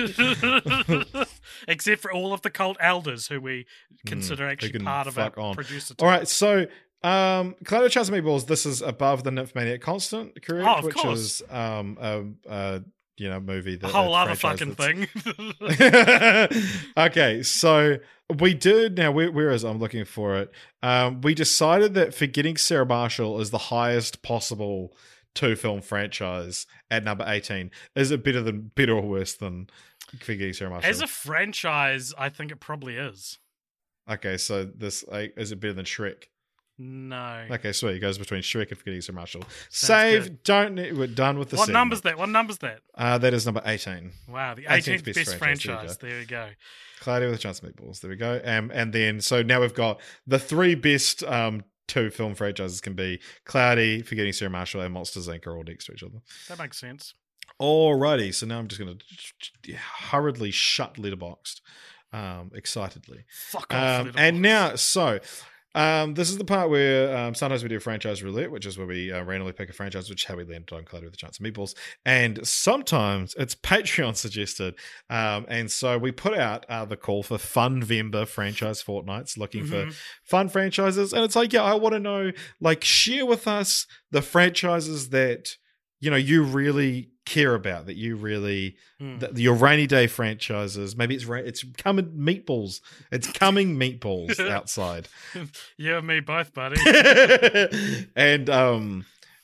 off. Except for all of the cult elders who we consider they actually can part of our fuck on. producer All team. right, so um, Cloudy with a Chance of Meatballs. This is above the Nymphomaniac Constant, correct? Oh, of Which course. is um a, a you know movie that A whole a other franchise fucking that's- thing. Okay, so we did now. Where, where is I'm looking for it? Um, we decided that Forgetting Sarah Marshall is the highest possible two film franchise at number eighteen. Is it better than better or worse than Forgetting Sarah Marshall? As a franchise, I think it probably is. okay, so this like, is it better than Shrek? No. Okay, sweet. It goes between Shrek and Forgetting Sarah Marshall. Sounds Save. good. Don't. need- We're done with the. What segment. number's that? What number's that? Uh, that is number eighteen. Wow, the eighteenth eighteenth best best, franchise. franchise. There you There we go. Cloudy with a Chance of Meatballs. There we go. Um, and then so now we've got the three best um two film franchises can be Cloudy, Forgetting Sarah Marshall, and Monsters Incorporated are all next to each other. That makes sense. Alrighty, so now I'm just going to hurriedly shut Letterboxd, um, excitedly. Fuck off. Um, Letterboxd. and now, so um, this is the part where um, sometimes we do franchise roulette, which is where we uh, randomly pick a franchise, which is how we landed on Cloudy with a Chance of Meatballs. And sometimes it's Patreon suggested. Um, and so we put out uh, the call for Funvember franchise fortnights, looking Mhm. for fun franchises. And it's like, yeah, I want to know, like, share with us the franchises that, you know, you really care about, that you really Hmm. the, your rainy day franchises. Maybe it's ra- it's coming meatballs. It's coming meatballs outside. You and me both, buddy. and um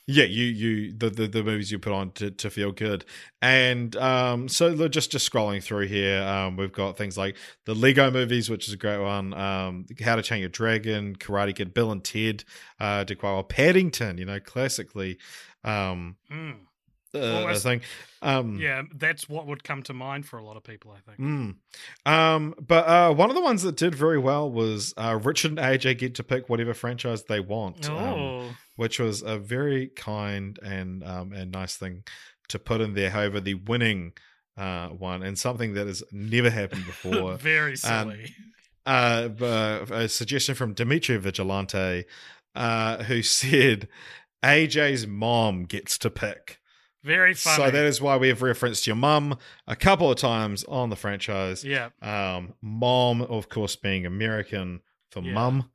Yeah, you you the, the, the movies you put on to, to feel good, and um, so look, just just scrolling through here, um, we've got things like the Lego movies, which is a great one. Um, How to Train Your Dragon, Karate Kid, Bill and Ted, uh, did quite well. Paddington, you know, classically, um, Mm. uh, Well, I as- think, um, Yeah, that's what would come to mind for a lot of people, I think. Mm. Um, but uh, one of the ones that did very well was uh, Richard and A J get to pick whatever franchise they want, um, Oh, which was a very kind and um, and nice thing to put in there. However, the winning uh, one, and something that has never happened before, very um, silly. uh, but a suggestion from Dimitri Vigilante, uh, who said A J's mom gets to pick. Very funny. So that is why we have referenced your mum a couple of times on the franchise. yeah. Um, mom, of course, being American for Yeah. mum.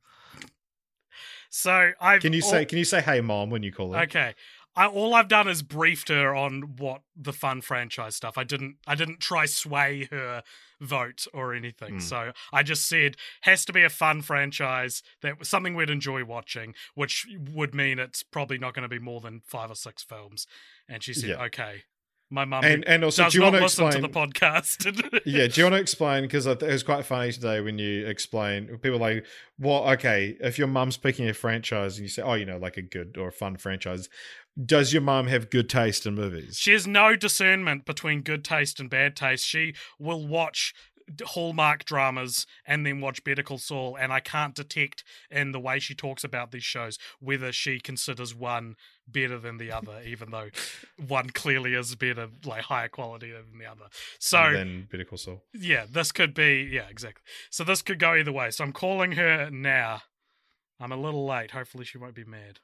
So I've Can you al- say? Can you say "Hey, mom" when you call her? Okay. I, all I've done is briefed her on what the fun franchise stuff. I didn't. I didn't try sway her vote or anything. Mm. So I just said has to be a fun franchise that was something we'd enjoy watching, which would mean it's probably not going to be more than five or six films. And she said, Yeah. "Okay." My mum And who and also, does do you not want to listen explain? to the podcast. Yeah, do you want to explain? Because it was quite funny today when you explain. People are like, well, okay, if your mum's picking a franchise and you say, oh, you know, like a good or a fun franchise, does your mum have good taste in movies? She has no discernment between good taste and bad taste. She will watch Hallmark dramas and then watch Better Call Saul, and I can't detect in the way she talks about these shows whether she considers one better than the other, even though one clearly is better, like higher quality than the other. So Then Better Call Saul. yeah, this could be, yeah, exactly. So this could go either way. So I'm calling her now. I'm a little late. Hopefully she won't be mad.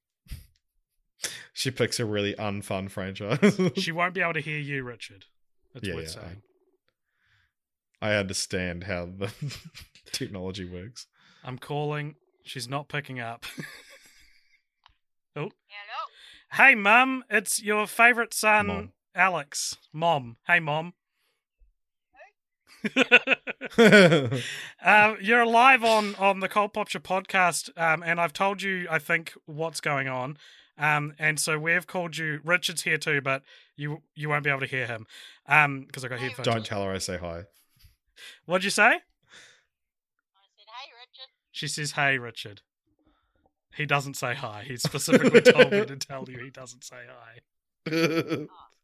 She picks a really unfun franchise. She won't be able to hear you, Richard. That's Yeah, worth yeah, saying. I understand how the technology works. I'm calling. She's not picking up. Oh. Hello. Hey, Mum. It's your favourite son, Mom. Alex. Mom. Hey, Mom. um, you're live on, on the Cold Popture podcast, um, and I've told you, I think, what's going on. Um, and so we've called you. Richard's here too, but you you won't be able to hear him um, because I got headphones. Don't tell her I say hi. What'd you say? I said, hey, Richard. She says, "Hey, Richard." He doesn't say hi. He specifically told me to tell you he doesn't say hi. I,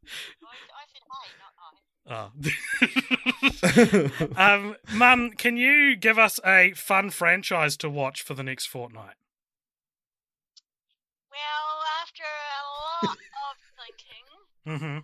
I said, hey, not hi. Oh. um, Mum, can you give us a fun franchise to watch for the next fortnight? Well, after a lot of thinking, Mm-hmm.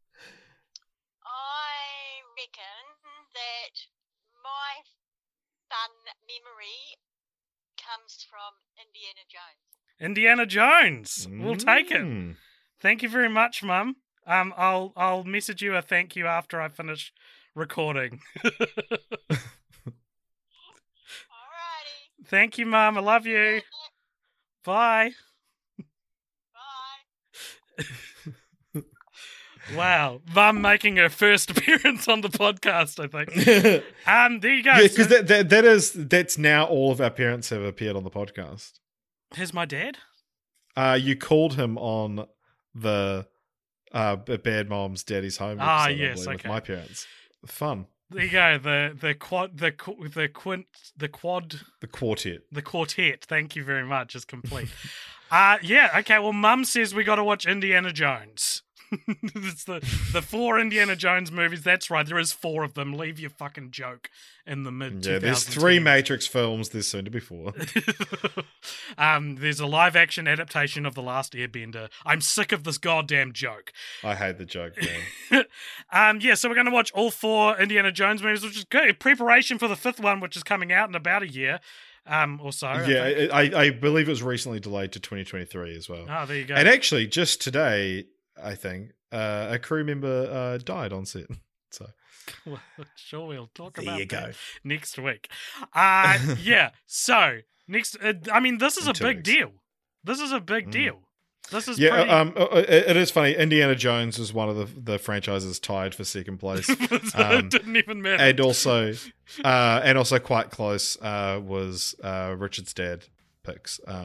I reckon that my fun memory comes from Indiana Jones. Indiana Jones. We'll take it. Mm. Thank you very much, Mum. Um, I'll I'll message you a thank you after I finish recording. Alrighty. Thank you, Mum. I love you. Bye. Bye. Wow, Mum making her first appearance on the podcast. I think. Um, there you go. Yeah, because So- that, that that is that's now all of our parents have appeared on the podcast. Here's my dad. Uh, you called him on the uh, B- Bad Moms Daddy's Home. Ah, episode, I yes, believe, with okay. my parents. Fun. There you go. The the quad the qu- the quint the quad The quartet. the quartet. Thank you very much. Is complete. uh yeah. Okay. Well, Mum says we got to watch Indiana Jones. It's the the four Indiana Jones movies. That's right. There is four of them. Leave your fucking joke in the mid. Yeah, there's three Matrix films. There's soon to be four. um, there's a live action adaptation of The Last Airbender. I'm sick of this goddamn joke. I hate the joke, man. um, yeah, so we're going to watch all four Indiana Jones movies, which is good. Preparation for the fifth one, which is coming out in about a year um, or so. I yeah, think. I, I believe it was recently delayed to twenty twenty-three as well. Oh, there you go. And actually, just today, I think uh, a crew member uh, died on set. So Well, sure, we'll talk there about you go. that next week. Uh, yeah, so next, uh, I mean, this is In a two big weeks. deal. This is a big Mm. deal. This is Yeah, pretty... um, uh, it, it is funny. Indiana Jones is one of the the franchises tied for second place, so um, it didn't even matter. and also, uh, and also quite close uh, was uh, Richard's dad picks. Um,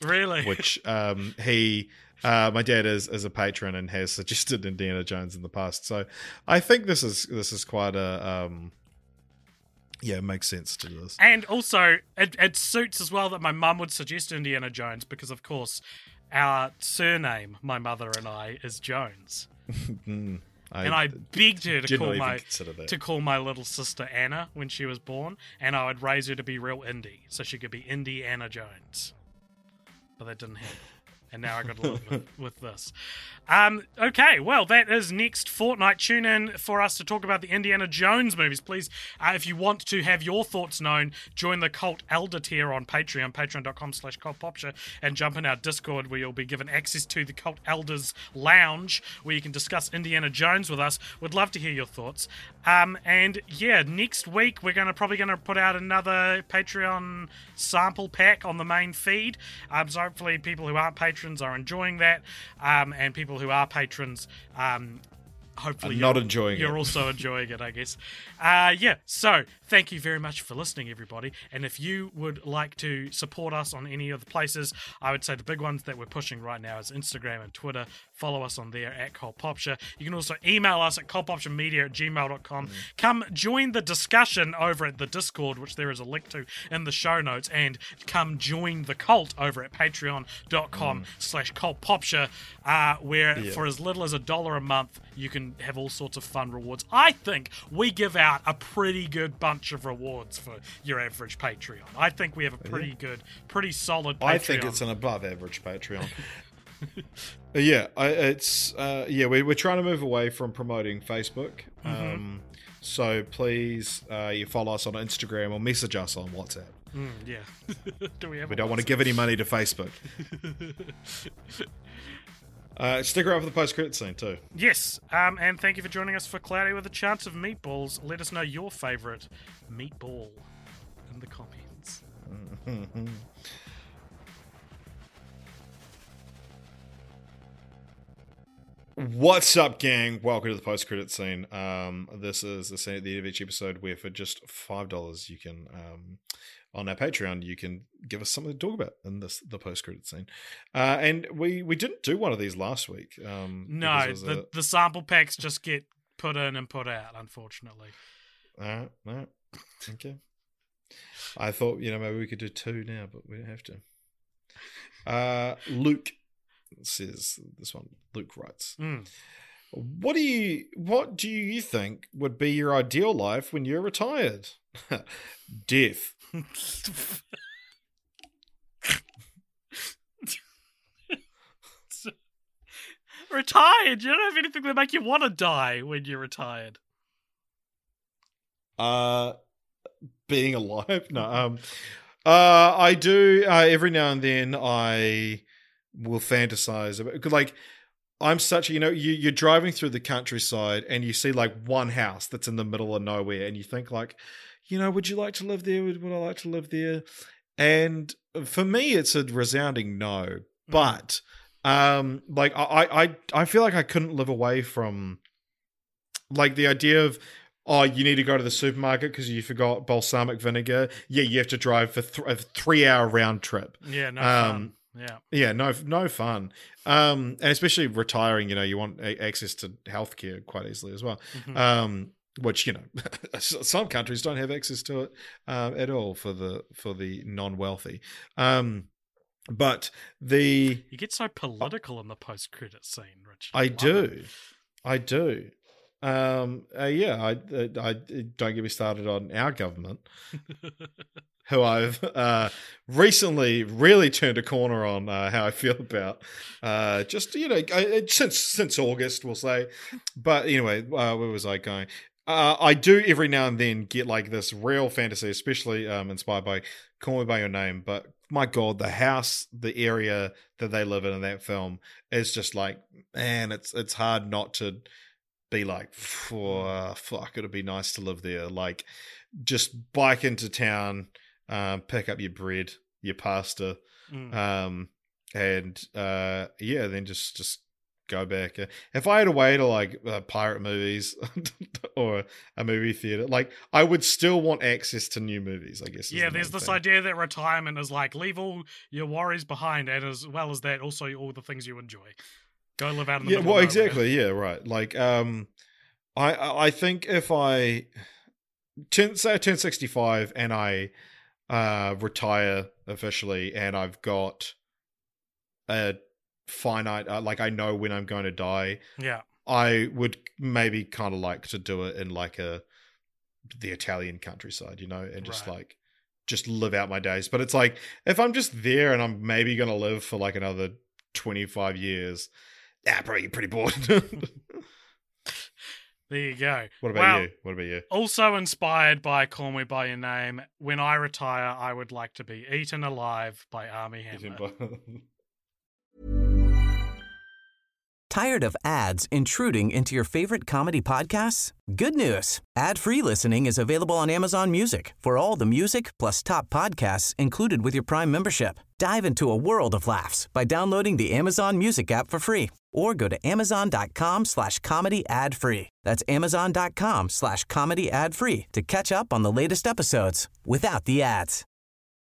Really? which um, he, uh, my dad is is a patron and has suggested Indiana Jones in the past. So I think this is this is quite a um, yeah, it makes sense to do this. And also, it, it suits as well that my mum would suggest Indiana Jones because, of course, our surname, my mother and I, is Jones. mm, I, and I begged her to did call not even my consider that. to call my little sister Anna when she was born, and I would raise her to be real indie, so she could be Indiana Jones. But that didn't happen. And now I got to live with, with this. Um, okay, well, that is next fortnight. Tune in for us to talk about the Indiana Jones movies. Please, uh, if you want to have your thoughts known, join the Cult Elder tier on Patreon, patreon.com slash cultpopture, and jump in our Discord where you'll be given access to the Cult Elders Lounge, where you can discuss Indiana Jones with us. We'd love to hear your thoughts. Um, and yeah, next week we're gonna probably going to put out another Patreon sample pack on the main feed. Um, so hopefully people who aren't patrons are enjoying that, um, and people who are patrons, um, hopefully I'm you're, not enjoying you're it. also enjoying it, I guess. Uh, yeah, so thank you very much for listening, everybody. And if you would like to support us on any of the places, I would say the big ones that we're pushing right now is Instagram and Twitter. Follow us on there at Cultpopture. You can also email us at cultpopturemedia at gmail dot com. Mm. Come join the discussion over at the Discord, which there is a link to in the show notes, and come join the cult over at patreon.com mm. slash cultpopture, uh, where yeah. for as little as a dollar a month, you can have all sorts of fun rewards. I think we give out a pretty good bunch of rewards for your average Patreon. I think we have a pretty yeah. good, pretty solid Patreon. I think it's an above average Patreon. yeah, I, it's uh, yeah. We, we're trying to move away from promoting Facebook, mm-hmm. um, so please, uh, you follow us on Instagram or message us on WhatsApp. Mm, yeah, do we have? We don't want to give any money to Facebook. uh, stick around for the post-credit scene too. Yes, um, and thank you for joining us for Cloudy with a Chance of Meatballs. Let us know your favourite meatball in the comments. What's up, gang? Welcome to the post-credit scene. Um, this is the scene at the end of each episode where for just five dollars you can, um, on our Patreon, you can give us something to talk about in this the post-credit scene. Uh, and we, we didn't do one of these last week. Um, no, the, a... the sample packs just get put in and put out, unfortunately. All right, all right. Okay. I thought, you know, maybe we could do two now, but we don't have to. Uh, Luke says this one. Luke writes, mm. "What do you what do you think would be your ideal life when you're retired?" Death. Retired? You don't have anything that make you want to die when you're retired. Uh, being alive? No. Um, uh, I do. Uh, every now and then, I will fantasize about, like, I'm such, you know, you, you're driving through the countryside and you see like one house that's in the middle of nowhere and you think like, you know, would you like to live there? Would, would I like to live there? And for me, it's a resounding no. But um, like I, I, I feel like I couldn't live away from like the idea of, oh, you need to go to the supermarket because you forgot balsamic vinegar. Yeah, you have to drive for th- a three-hour round trip. Yeah, no um, fun. Yeah, yeah, no, no fun. Um, and especially retiring, you know, you want a- access to healthcare quite easily as well. Mm-hmm. Um, which, you know, some countries don't have access to it um, at all for the for the non-wealthy. Um, but the you get so political in the post-credit scene, Rich. I, I do, it. I do. Um, uh, yeah, I, I, I don't get me started on our government, who I've uh, recently really turned a corner on uh, how I feel about. Uh, just you know, I, since since August, we'll say. But anyway, uh, where was I going? Uh, I do every now and then get like this real fantasy, especially um, inspired by Call Me by Your Name. But my God, the house, the area that they live in in that film is just like, man, it's it's hard not to be like, oh, fuck, it'd be nice to live there. Like, just bike into town, um, pick up your bread, your pasta, mm. um, and uh, yeah, then just just go back. If I had a way to like uh, pirate movies or a movie theater, like I would still want access to new movies, I guess. Yeah, the there's this thing. idea that retirement is like leave all your worries behind, and as well as that, also all the things you enjoy. Go live out in the Yeah, middle well, of nowhere. exactly. Yeah, right. Like, um, I I think if I turn, say I turn sixty-five and I uh retire officially, and I've got a finite, uh, like I know when I'm going to die, Yeah. I would maybe kind of like to do it in like a the Italian countryside, you know, and just Right. like just live out my days. But it's like if I'm just there and I'm maybe gonna live for like another twenty-five years, yeah, probably pretty bored. There you go. What about well, you? What about you? Also inspired by Call Me By Your Name, when I retire, I would like to be eaten alive by Armie Hammer. Tired of ads intruding into your favorite comedy podcasts? Good news. Ad-free listening is available on Amazon Music for all the music plus top podcasts included with your Prime membership. Dive into a world of laughs by downloading the Amazon Music app for free or go to amazon.com slash comedy ad free. That's amazon.com slash comedy ad free to catch up on the latest episodes without the ads.